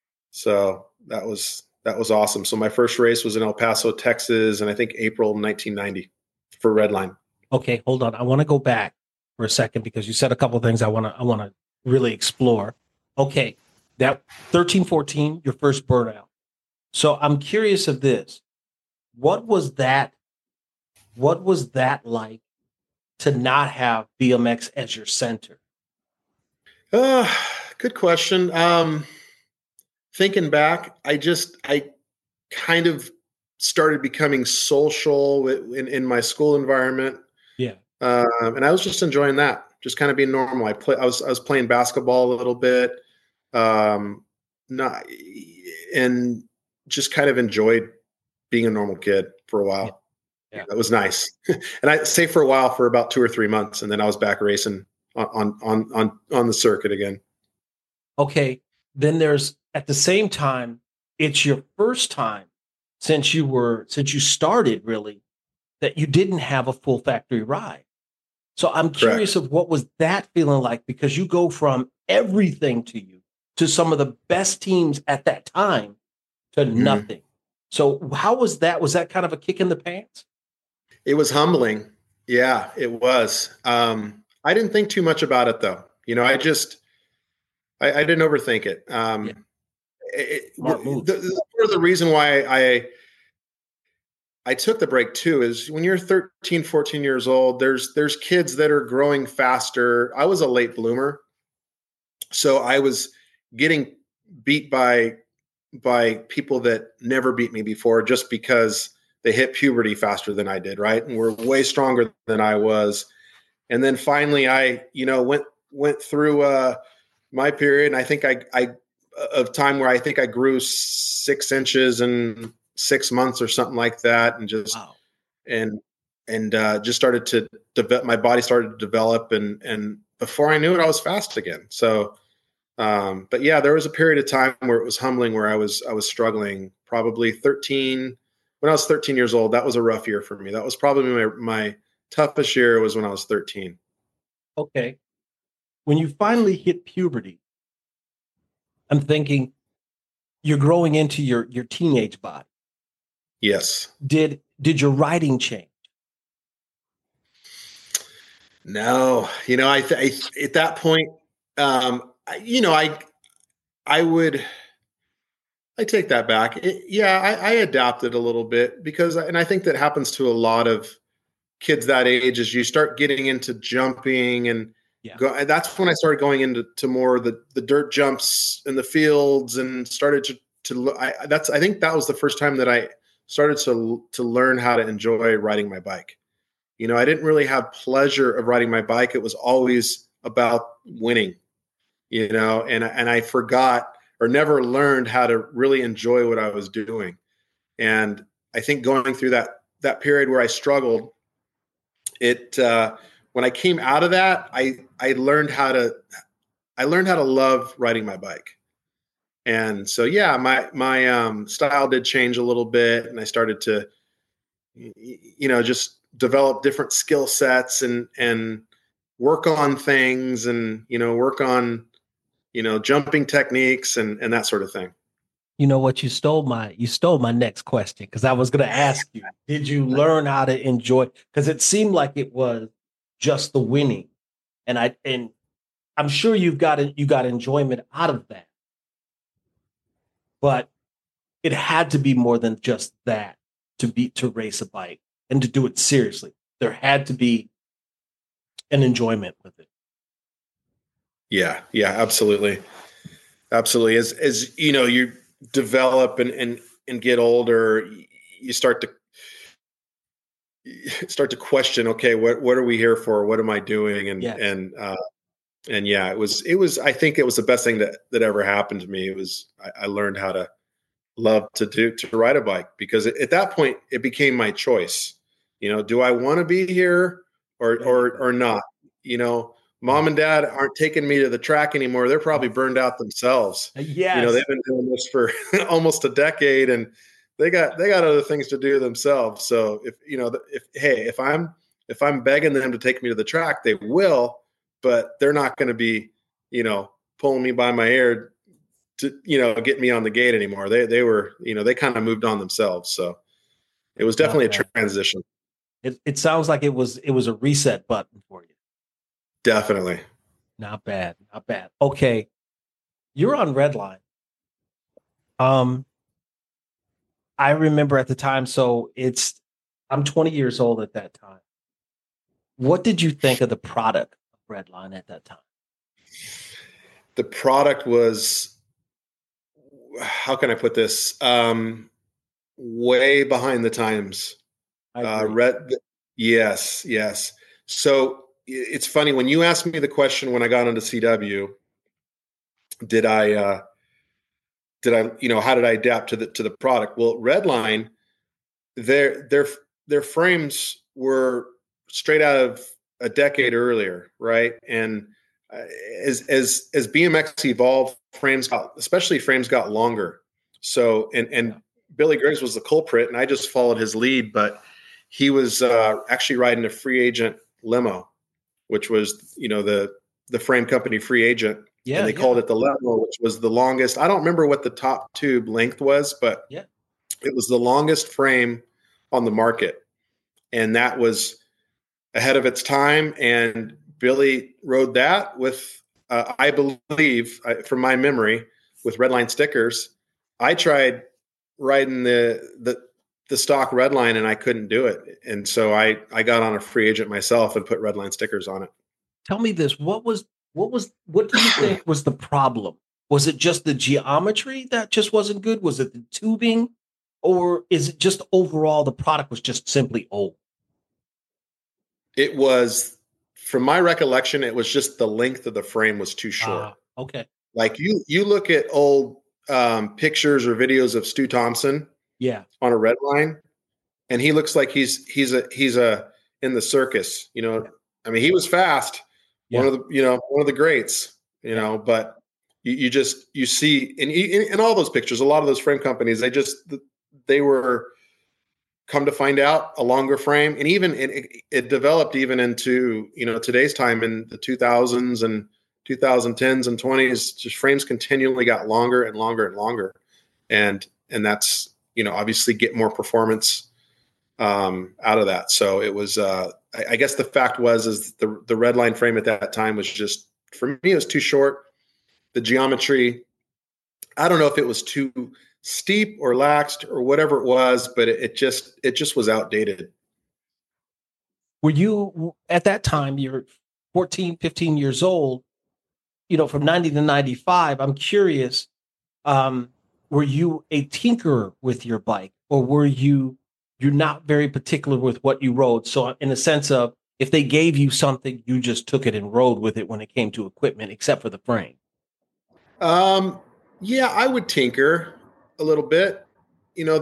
So that was, that was awesome. So my first race was in El Paso, Texas, and I think April nineteen ninety for Redline. Okay, hold on. I want to go back for a second because you said a couple of things I want to, I want to really explore. Okay. That thirteen, fourteen, your first burnout. So I'm curious of this. What was that? What was that like to not have B M X as your center? Uh, good question. Um, thinking back, I just, I kind of started becoming social in, in my school environment. Yeah. Um, and I was just enjoying that, just kind of being normal. I play, I was, I was playing basketball a little bit. Um, not, and just kind of enjoyed being a normal kid for a while. Yeah. Yeah. That was nice. And I say for a while, for about two or three months. And then I was back racing on, on, on, on the circuit again. Okay. Then there's, at the same time, it's your first time since you were, since you started really, that you didn't have a full factory ride. So I'm curious Correct. Of what was that feeling like, because you go from everything to you to some of the best teams at that time to mm-hmm. nothing. So how was that? Was that kind of a kick in the pants? It was humbling. Yeah, it was. Um, I didn't think too much about it though. You know, I just, I, I didn't overthink it. Um, yeah. it, it the, the, part of the reason why I, I took the break too is when you're thirteen, fourteen years old, there's, there's kids that are growing faster. I was a late bloomer. So I was getting beat by, by people that never beat me before just because they hit puberty faster than I did. Right. And were way stronger than I was. And then finally I, you know, went, went through uh, my period. And I think I, I, of time where I think I grew six inches in six months or something like that. And just, wow. and, and uh, just started to develop, my body started to develop. And, and before I knew it, I was fast again. So, um, but yeah, there was a period of time where it was humbling, where I was, I was struggling. Probably thirteen, when I was thirteen years old, that was a rough year for me. That was probably my, my toughest year was when I was thirteen. Okay. When you finally hit puberty, I'm thinking you're growing into your, your teenage body. Yes. Did, did your riding change? No, you know, I, th- I at that point, um, I, you know, I, I would, I take that back. It, yeah, I, I adapted a little bit because, and I think that happens to a lot of kids that age as you start getting into jumping and yeah. go, and that's when I started going into to more the, the dirt jumps in the fields and started to, to, I, that's, I think that was the first time that I started to, to learn how to enjoy riding my bike. You know, I didn't really have pleasure of riding my bike. It was always about winning, you know, and, and I forgot or never learned how to really enjoy what I was doing. And I think going through that, that period where I struggled, it, uh, when I came out of that, I, I learned how to, I learned how to love riding my bike. And so, yeah, my, my, um, style did change a little bit, and I started to, you know, just develop different skill sets and, and work on things and, you know, work on, you know, jumping techniques and, and that sort of thing. You know what? You stole my you stole my next question, because I was going to ask you, did you learn how to enjoy? Because it seemed like it was just the winning, and I and I'm sure you've got it. You got enjoyment out of that, but it had to be more than just that to be to race a bike and to do it seriously. There had to be an enjoyment with it. Yeah, yeah, absolutely, absolutely. As as you know, you develop and and and get older, you start to start to question, okay, what what are we here for? What am I doing? And Yes. and uh, and yeah, it was it was. I think it was the best thing that that ever happened to me. It was I, I learned how to love to do to ride a bike, because at that point it became my choice. You know, do I want to be here or or or not? You know, mom and dad aren't taking me to the track anymore. They're probably burned out themselves. Yes. You know, they've been doing this for almost a decade, and they got they got other things to do themselves. So if you know, if hey, if I'm if I'm begging them to take me to the track, they will, but they're not going to be, you know, pulling me by my ear to, you know, get me on the gate anymore. They they were, you know, they kind of moved on themselves. So it was definitely a transition. It it sounds like it was it was a reset button for you. Definitely. Not bad. Not bad. Okay. You're on Redline. Um, I remember at the time, so it's I'm twenty years old at that time. What did you think of the product of Redline at that time? The product was, how can I put this? Um, way behind the times. Uh, Red, yes, yes. So it's funny when you asked me the question when I got into C W. Did I? Uh, did I? You know, how did I adapt to the to the product? Well, Redline, their their their frames were straight out of a decade earlier, right? And uh, as as as B M X evolved, frames got, especially frames got longer. So and and yeah. Billy Griggs was the culprit, and I just followed his lead. But he was uh, actually riding a free agent limo, which was, you know, the the frame company free agent. Yeah, and they yeah. called it the limo, which was the longest. I don't remember what the top tube length was, but yeah. it was the longest frame on the market. And that was ahead of its time. And Billy rode that with, uh, I believe, I, from my memory, with Redline stickers. I tried riding the the the stock Redline, and I couldn't do it. And so I I got on a free agent myself and put Redline stickers on it. Tell me this: what was what was what do you think was the problem? Was it just the geometry that just wasn't good? Was it the tubing, or is it just overall the product was just simply old? It was, from my recollection, it was just the length of the frame was too short. Uh, okay. Like you, you look at old um, pictures or videos of Stu Thompson, yeah, on a Redline, and he looks like he's he's a he's a in the circus. You know, I mean, he was fast, yeah. one of the you know one of the greats. You yeah. know, but you, you just you see in, in in all those pictures, a lot of those frame companies, they just they were. Come to find out, a longer frame, and even it, it developed even into, you know, today's time in the two thousands and twenty tens and twenties. Just frames continually got longer and longer and longer, and and that's, you know, obviously get more performance um, out of that. So it was, uh, I, I guess the fact was is the the Redline frame at that time was just, for me, it was too short. The geometry, I don't know if it was too steep or laxed or whatever it was, but it, it just it just was outdated. Were you, at that time, you're fourteen, fifteen years old, you know, from ninety to ninety-five, I'm curious, um, were you a tinkerer with your bike, or were you, you're not very particular with what you rode? So in the sense of, if they gave you something, you just took it and rode with it when it came to equipment, except for the frame? Um, yeah, I would tinker a little bit. You know, the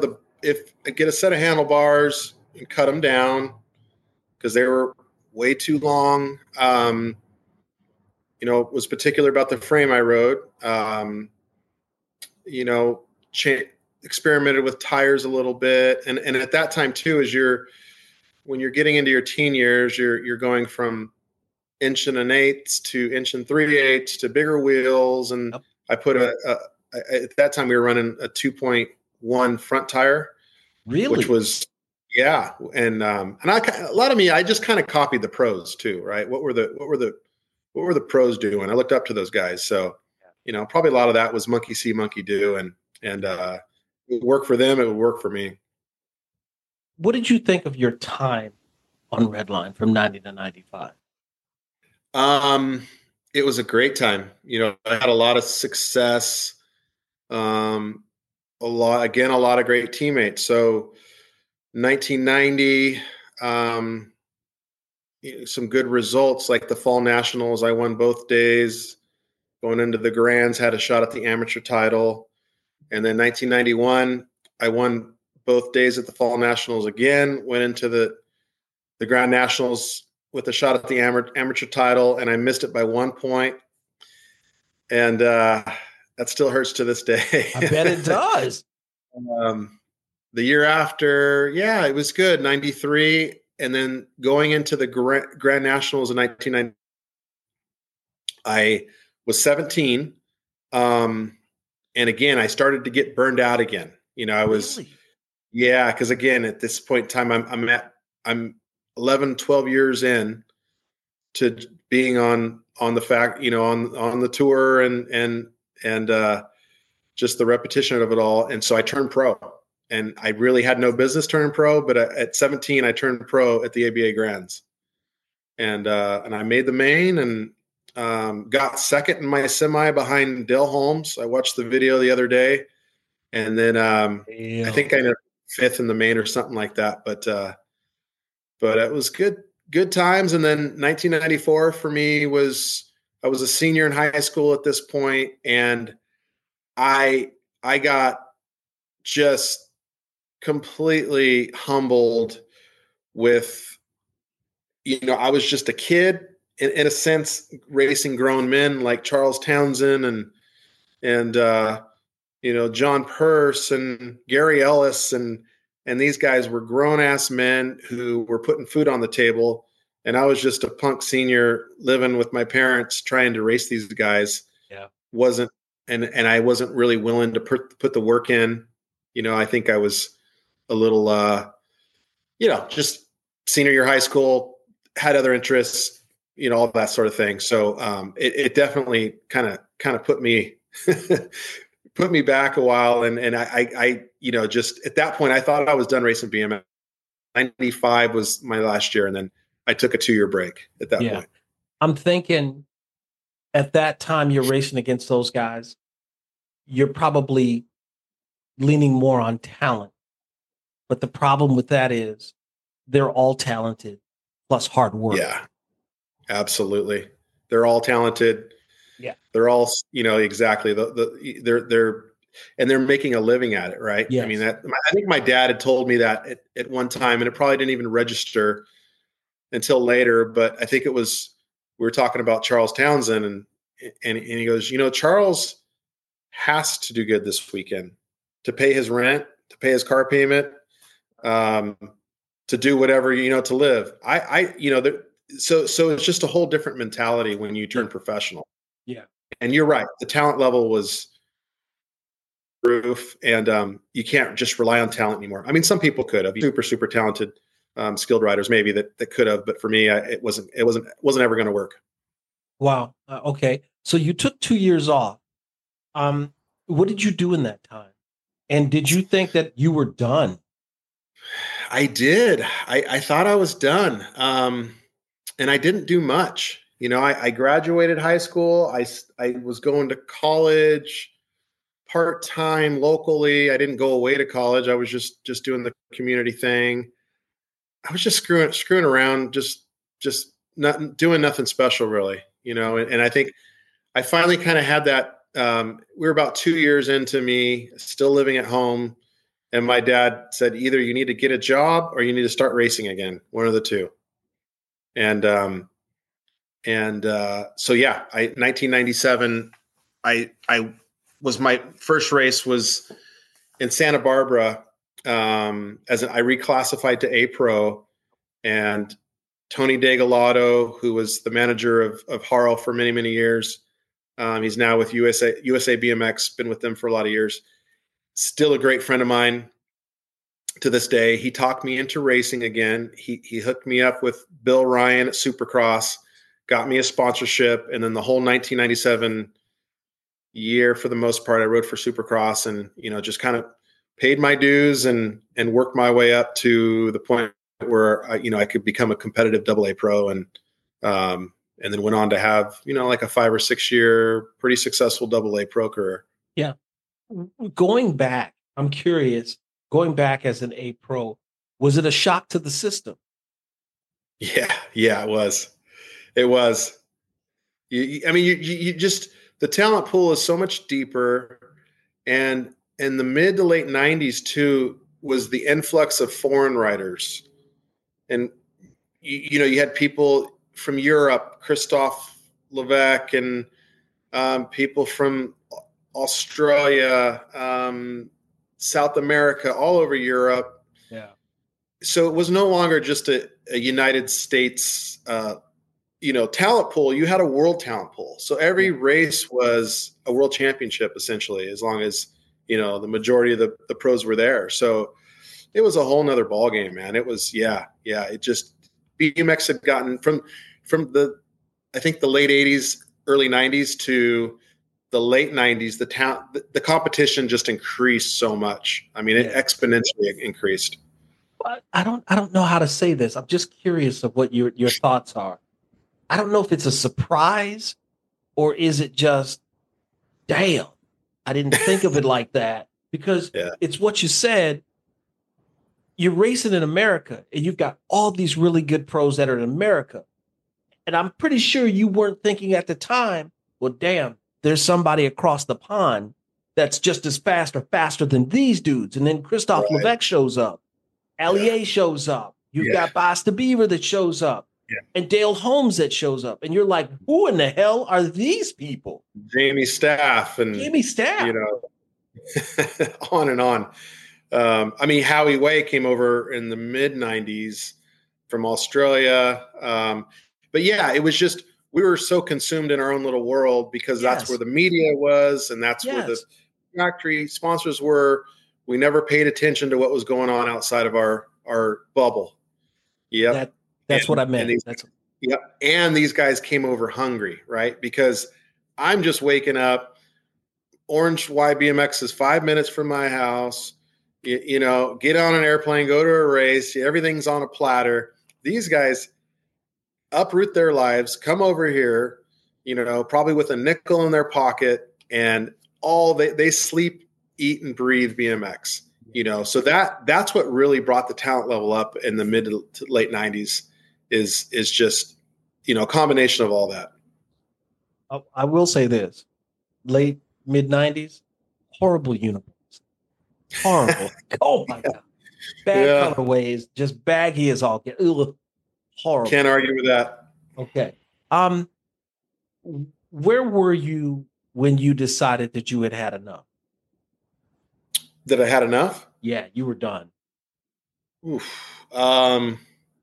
if I get a set of handlebars and cut them down because they were way too long. Um, you know, was particular about the frame I rode. Um, you know, cha- experimented with tires a little bit. And, and at that time too, as you're, when you're getting into your teen years, you're, you're going from inch and an eighth to inch and three eighths to bigger wheels. And yep. I put a, a, a, at that time we were running a two point one front tire, really, which was, yeah. And, um, and I, a lot of me, I just kind of copied the pros too, right? What were the, what were the, what were the pros doing? I looked up to those guys. So, you know, probably a lot of that was monkey see, monkey do. And, and, uh, it would work for them. It would work for me. What did you think of your time on Redline from ninety to ninety-five? Um, it was a great time. You know, I had a lot of success. Um, a lot, again, a lot of great teammates. So nineteen ninety, um, some good results like the fall nationals. I won both days. Going into the grands, had a shot at the amateur title. And then nineteen ninety-one, I won both days at the fall nationals again, went into the, the grand nationals with a shot at the amateur, amateur title, and I missed it by one point. And uh, that still hurts to this day. I bet it does. um, the year after, yeah, it was good, ninety-three. And then going into the grand, grand nationals in nineteen ninety, I was seventeen. Um, and again, I started to get burned out again. You know, I was, really? yeah. Cause again, at this point in time, I'm, I'm at, I'm eleven, twelve years in to being on, on the fact, you know, on, on the tour and, and, and, uh, just the repetition of it all. And so I turned pro, and I really had no business turning pro, but at seventeen, I turned pro at the A B A Grands, and, uh, and I made the main and, um, got second in my semi behind Dale Holmes. I watched the video the other day, and then, um, I think I ended up fifth in the main or something like that. But, uh, but it was good, good times. And then nineteen ninety-four for me was, I was a senior in high school at this point, and I, I got just completely humbled with, you know, I was just a kid in, in a sense, racing grown men like Charles Townsend and, and, uh, you know, John Purse and Gary Ellis, and, and these guys were grown ass men who were putting food on the table. And I was just a punk senior living with my parents trying to race these guys. Yeah. Wasn't, and, and I wasn't really willing to put, put the work in. You know, I think I was a little, uh, you know, just senior year high school, had other interests, you know, all that sort of thing. So um, it, it definitely kind of, kind of put me, put me back a while. And, and I, I, you know, just at that point, I thought I was done racing B M X. ninety-five was my last year. And then I took a two year break at that yeah. point. I'm thinking at that time you're racing against those guys, you're probably leaning more on talent. But the problem with that is they're all talented plus hard work. Yeah, absolutely. They're all talented. Yeah. They're all, you know, exactly. The, the, they're, they're, and they're making a living at it. Right. Yes. I mean, that, I think my dad had told me that at, at one time, and it probably didn't even register until later, but I think it was, we were talking about Charles Townsend, and, and, and he goes, you know, Charles has to do good this weekend to pay his rent, to pay his car payment, um, to do whatever, you know, to live. I, I, you know, there, so, so it's just a whole different mentality when you turn yeah. professional. Yeah. And you're right. The talent level was roof, and um, you can't just rely on talent anymore. I mean, some people could have super, super talented, um, skilled riders, maybe that, that could have, but for me, I, it wasn't, it wasn't, wasn't ever going to work. Wow. Uh, okay. So you took two years off. Um, what did you do in that time? And did you think that you were done? I did. I, I thought I was done. Um, and I didn't do much. You know, I, I graduated high school. I, I was going to college part-time locally. I didn't go away to college. I was just, just doing the community thing. I was just screwing, screwing around, just, just not doing nothing special really, you know? And, and I think I finally kind of had that. Um, we were about two years into me still living at home. And my dad said, either you need to get a job or you need to start racing again, one of the two. And, um, and, uh, so yeah, I, nineteen ninety-seven, I, I was, my first race was in Santa Barbara. Um, as an, I reclassified to A Pro, and Tony Degalado, who was the manager of, of Harl for many, many years. Um, he's now with U S A, U S A B M X, been with them for a lot of years. Still a great friend of mine to this day. He talked me into racing again. He he hooked me up with Bill Ryan at Supercross, got me a sponsorship, and then the whole nineteen ninety-seven year, for the most part, I rode for Supercross, and you know, just kind of paid my dues and and worked my way up to the point where I, you know, I could become a competitive double A pro, and um, and then went on to have, you know, like a five or six year pretty successful double A pro career. Yeah. Going back, I'm curious, going back as an A pro, was it a shock to the system? Yeah, yeah, it was. It was. You, I mean, you, you just, the talent pool is so much deeper, and in the mid to late nineties too was the influx of foreign riders, and you, you know, you had people from Europe, Christophe Levesque, and um, people from Australia, um, South America, all over Europe. Yeah. So it was no longer just a, a United States, uh, you know, talent pool. You had a world talent pool. So every yeah. race was a world championship, essentially, as long as, you know, the majority of the, the pros were there. So it was a whole nother ball game, man. It was, yeah, yeah. It just, B M X had gotten from, from the, I think the late eighties, early nineties to the late nineties, the town, the, the competition just increased so much. I mean, it yeah. exponentially increased. But I don't, I don't know how to say this. I'm just curious of what your, your thoughts are. I don't know if it's a surprise or is it just, damn, I didn't think of it like that, because yeah. it's what you said. You're racing in America and you've got all these really good pros that are in America. And I'm pretty sure you weren't thinking at the time, well, damn, there's somebody across the pond that's just as fast or faster than these dudes. And then Christophe right. Levesque shows up. Allier yeah. shows up. You've yeah. got Basta Beaver that shows up. Yeah. And Dale Holmes that shows up. And you're like, who in the hell are these people? Jamie Staff. And Jamie Staff. You know, on and on. Um, I mean, Howie Way came over in the mid nineties from Australia. Um, but yeah, it was just, we were so consumed in our own little world because yes. that's where the media was. And that's yes. where the factory sponsors were. We never paid attention to what was going on outside of our, our bubble. Yeah. That, that's and, what I meant. These, that's Yep. And these guys came over hungry, right? Because I'm just waking up. Orange Y B M X is five minutes from my house. You, you know, get on an airplane, go to a race. Everything's on a platter. These guys uproot their lives, come over here, you know, probably with a nickel in their pocket, and all they, they sleep, eat, and breathe B M X, you know. So that that's what really brought the talent level up in the mid to late nineties is is just, you know, a combination of all that. I will say this, late mid nineties, horrible uniforms. Horrible. Oh my God. Bad yeah. colorways, just baggy as all get. Ugh. Horrible. Can't argue with that. Okay. Um, where were you when you decided that you had had enough? That I had enough? Yeah, you were done. Oof. Um,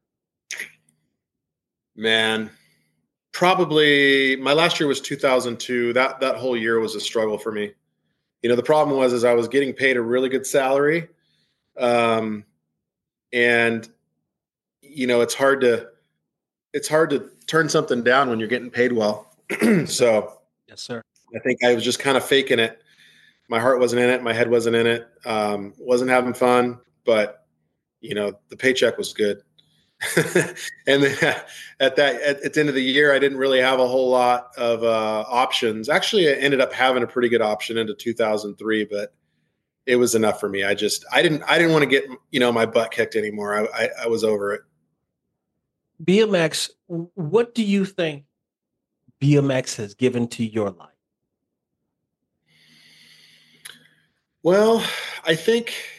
man, probably my last year was two thousand two. That that whole year was a struggle for me. You know, the problem was is I was getting paid a really good salary, um, and you know, it's hard to it's hard to turn something down when you're getting paid well. So, yes, sir. I think I was just kind of faking it. My heart wasn't in it. My head wasn't in it. Um, wasn't having fun, but you know, the paycheck was good. And then at that, at, at the end of the year, I didn't really have a whole lot of uh, options. Actually, I ended up having a pretty good option into two thousand three, but it was enough for me. I just, I didn't, I didn't want to get, you know, my butt kicked anymore. I, I, I was over it. B M X, what do you think B M X has given to your life? Well, I think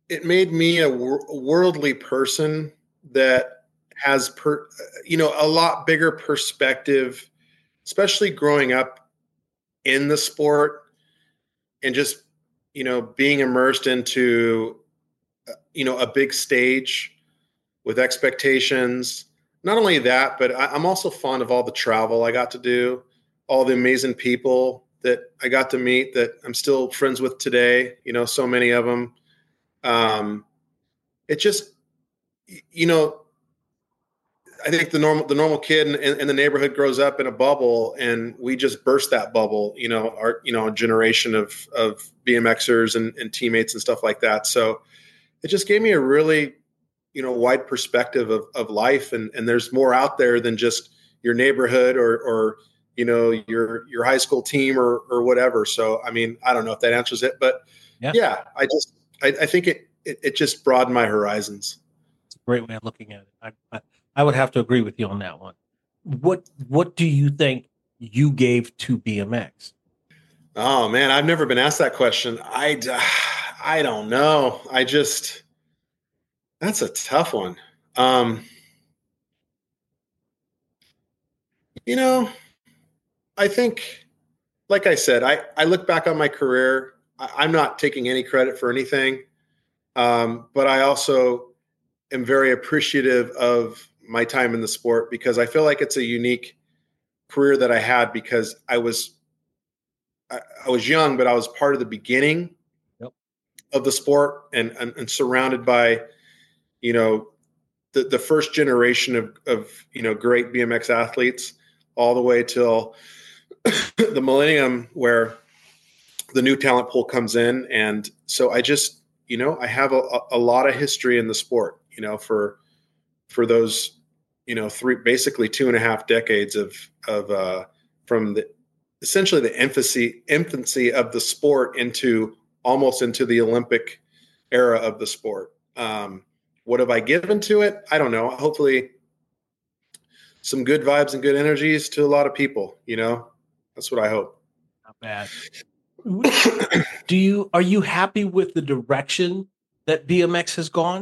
it made me a wor- worldly person that has, per, you know, a lot bigger perspective, especially growing up in the sport and just, you know, being immersed into, you know, a big stage with expectations. Not only that, but I, I'm also fond of all the travel I got to do, all the amazing people that I got to meet that I'm still friends with today, you know, so many of them. Um, it just, you know, I think the normal the normal kid in, in, in the neighborhood grows up in a bubble, and we just burst that bubble. You know, our you know a generation of of BMXers and, and teammates and stuff like that. So it just gave me a really you know wide perspective of of life, and and there's more out there than just your neighborhood or or you know your your high school team or or whatever. So I mean, I don't know if that answers it, but yeah, yeah I just I, I think it, it it just broadened my horizons. It's a great way of looking at it. I, I I would have to agree with you on that one. What What do you think you gave to B M X? Oh man, I've never been asked that question. I I don't know. I just that's a tough one. Um, you know, I think, like I said, I I look back on my career. I, I'm not taking any credit for anything, um, but I also am very appreciative of my time in the sport because I feel like it's a unique career that I had because I was I, I was young, but I was part of the beginning yep. of the sport and, and, and surrounded by, you know, the, the first generation of, of, you know, great B M X athletes all the way till the millennium where the new talent pool comes in. And so I just, you know, I have a, a lot of history in the sport, you know, for, for those, you know, three, basically two and a half decades of, of, uh, from the, essentially the infancy, infancy of the sport into almost into the Olympic era of the sport. Um, what have I given to it? I don't know. Hopefully some good vibes and good energies to a lot of people, you know, that's what I hope. Not bad. Do you, are you happy with the direction that B M X has gone?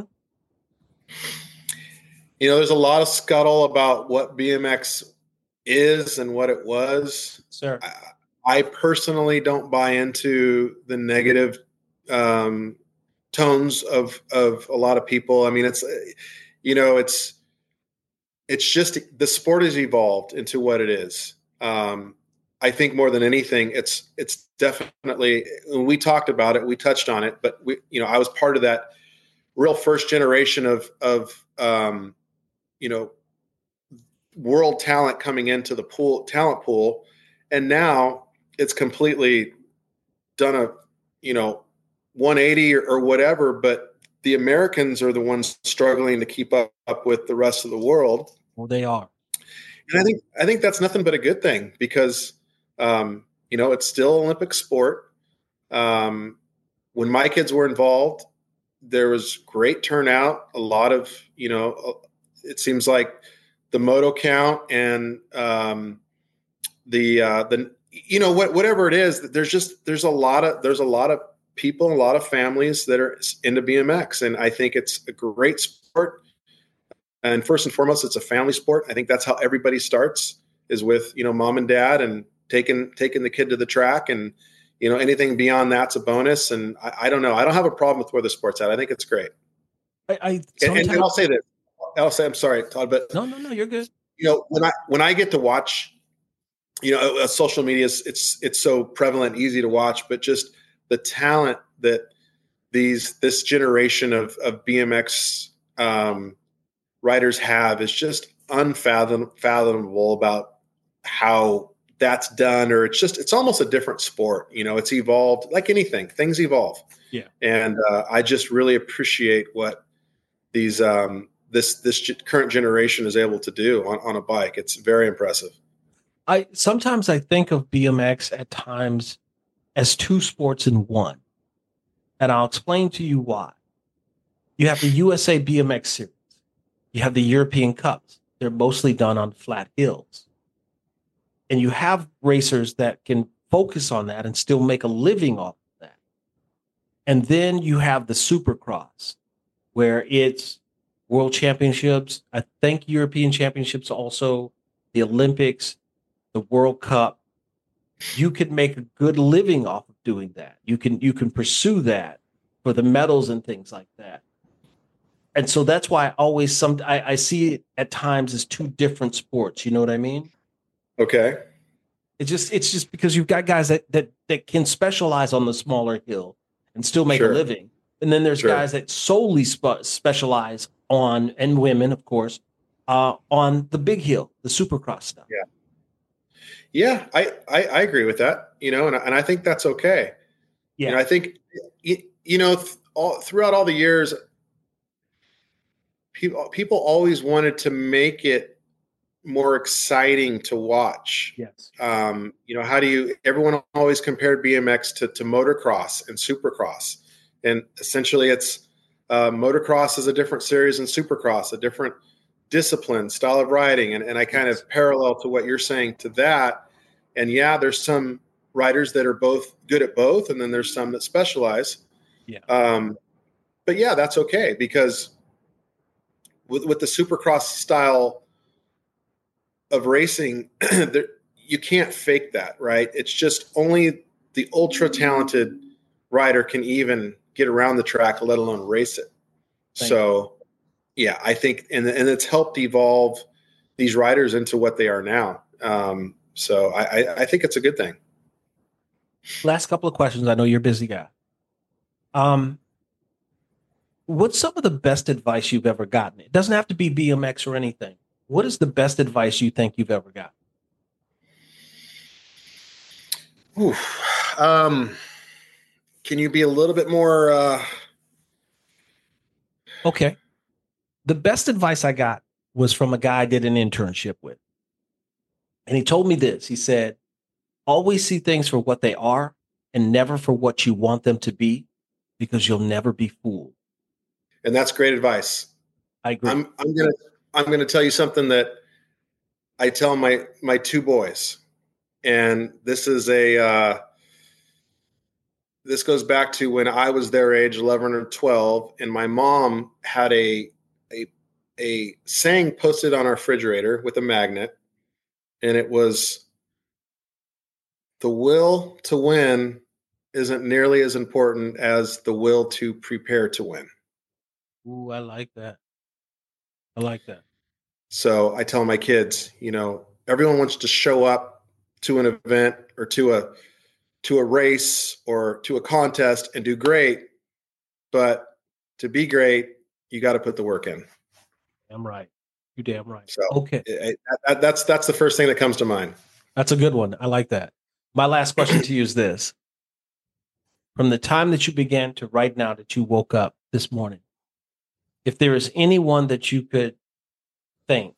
You know, there's a lot of scuttle about what B M X is and what it was. Sir, I, I personally don't buy into the negative um, tones of of a lot of people. I mean, it's you know, it's it's just the sport has evolved into what it is. Um, I think more than anything, it's it's definitely when we talked about it, we touched on it, but we you know, I was part of that real first generation of of um, you know, world talent coming into the pool talent pool. And now it's completely done a, you know, one eighty or, or whatever, but the Americans are the ones struggling to keep up, up with the rest of the world. Well, they are. And I think, I think that's nothing but a good thing because, um, you know, it's still Olympic sport. Um, when my kids were involved, there was great turnout, a lot of, you know, it seems like the moto count and um, the uh, the you know what whatever it is, there's just there's a lot of there's a lot of people, a lot of families that are into B M X, and I think it's a great sport. And first and foremost, it's a family sport. I think that's how everybody starts is with you know mom and dad and taking taking the kid to the track, and you know anything beyond that's a bonus. And I, I don't know, I don't have a problem with where the sport's at. I think it's great. I, I and, and I'll say this. I'll say, I'm sorry, Todd, but no, no, no, you're good. You know, when I when I get to watch, you know, uh, social media, is, it's it's so prevalent, easy to watch, but just the talent that these this generation of of B M X um, riders have is just unfathomable about how that's done, or it's just it's almost a different sport. You know, it's evolved like anything; things evolve. Yeah, and uh, I just really appreciate what these. Um, this this current generation is able to do on, on a bike. It's very impressive. I sometimes I think of B M X at times as two sports in one. And I'll explain to you why. You have the U S A B M X series. You have the European Cups. They're mostly done on flat hills. And you have racers that can focus on that and still make a living off of that. And then you have the Supercross, where it's world championships, I think European championships also, the Olympics, the World Cup. You could make a good living off of doing that. You can you can pursue that for the medals and things like that. And so that's why I always some I, I see it at times as two different sports. You know what I mean? Okay. It's just it's just because you've got guys that that that can specialize on the smaller hill and still make Sure. a living. And then there's Sure. guys that solely spe- specialize on, and women, of course, uh, on the big hill, the Supercross stuff. Yeah. Yeah, I, I, I agree with that, you know, and, and I think that's okay. Yeah. You know, I think, you, you know, th- all, throughout all the years, people, people always wanted to make it more exciting to watch. Yes. Um, you know, how do you, everyone always compared B M X to, to motocross and supercross. And essentially it's uh, motocross is a different series than supercross, a different discipline, style of riding. And, and I kind Yes. of parallel to what you're saying to that. And yeah, there's some riders that are both good at both. And then there's some that specialize. Yeah. Um, but yeah, that's okay, because with, with the supercross style of racing, there, you can't fake that, right? It's just only the ultra talented rider can even get around the track, let alone race it. Thank So yeah, I think, and, and it's helped evolve these riders into what they are now. Um, so I, I, I think it's a good thing. Last couple of questions. I know you're a busy guy. Um, what's some of the best advice you've ever gotten? It doesn't have to be B M X or anything. What is the best advice you think you've ever gotten? Oof. Um, can you be a little bit more? Uh... Okay. The best advice I got was from a guy I did an internship with. And he told me this. He said, always see things for what they are and never for what you want them to be, because you'll never be fooled. And that's great advice. I agree. I'm, I'm going to, I'm going to tell you something that I tell my, my two boys. And this is a, uh, this goes back to when I was their age, eleven or twelve. And my mom had a, a, a saying posted on our refrigerator with a magnet. And it was, the will to win isn't nearly as important as the will to prepare to win. Ooh, I like that. I like that. So I tell my kids, you know, everyone wants to show up to an event or to a, to a race or to a contest and do great. But to be great, you got to put the work in. I'm right. You're damn right. So okay. It, that, that's, that's the first thing that comes to mind. That's a good one. I like that. My last question to you is this. From the time that you began to right now that you woke up this morning, if there is anyone that you could thank,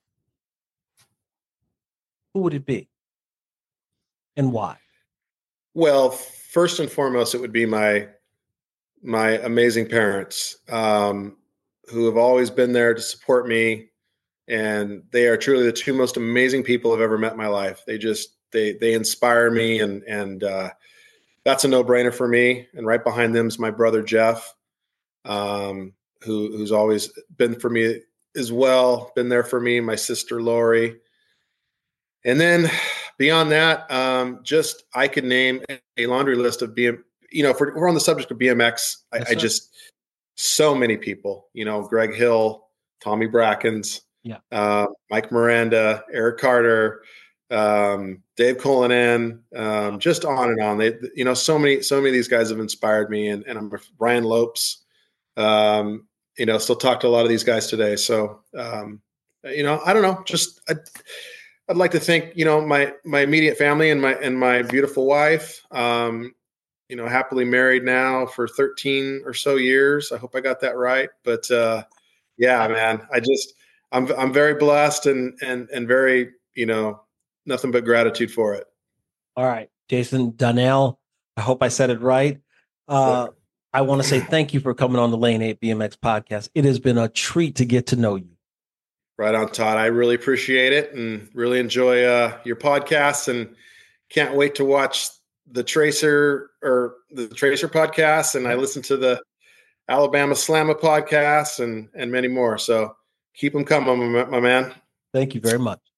who would it be and why? Well, first and foremost, it would be my, my amazing parents, um, who have always been there to support me. And they are truly the two most amazing people I've ever met in my life. They just, they, they inspire me, and, and, uh, that's a no-brainer for me. And right behind them is my brother, Jeff, um, who, who's always been for me as well, been there for me, my sister, Lori. And then beyond that, um, just, I could name a laundry list of B M, you know, if we're, we're on the subject of B M X, I, I just, so many people, you know, Greg Hill, Tommy Brackens, yeah, uh, Mike Miranda, Eric Carter, um, Dave Cullinan, um, just on and on. They, you know, so many, so many of these guys have inspired me, and, and I'm Brian Lopes, um, you know, still talk to a lot of these guys today. So, um, you know, I don't know, just, I'd, I'd like to thank, you know, my, my immediate family and my, and my beautiful wife, um, you know, happily married now for thirteen or so years. I hope I got that right. But, uh, yeah, man, I just, I'm, I'm very blessed and, and, and very, you know, nothing but gratitude for it. All right, Jason Donnell, I hope I said it right. Uh, I want to say thank you for coming on the Lane eight B M X podcast. It has been a treat to get to know you. Right on, Todd. I really appreciate it and really enjoy uh, your podcasts, and can't wait to watch the Tracer or the Tracer podcast, and I listen to the Alabama Slamma podcast and, and many more. So keep them coming, my, my man. Thank you very much.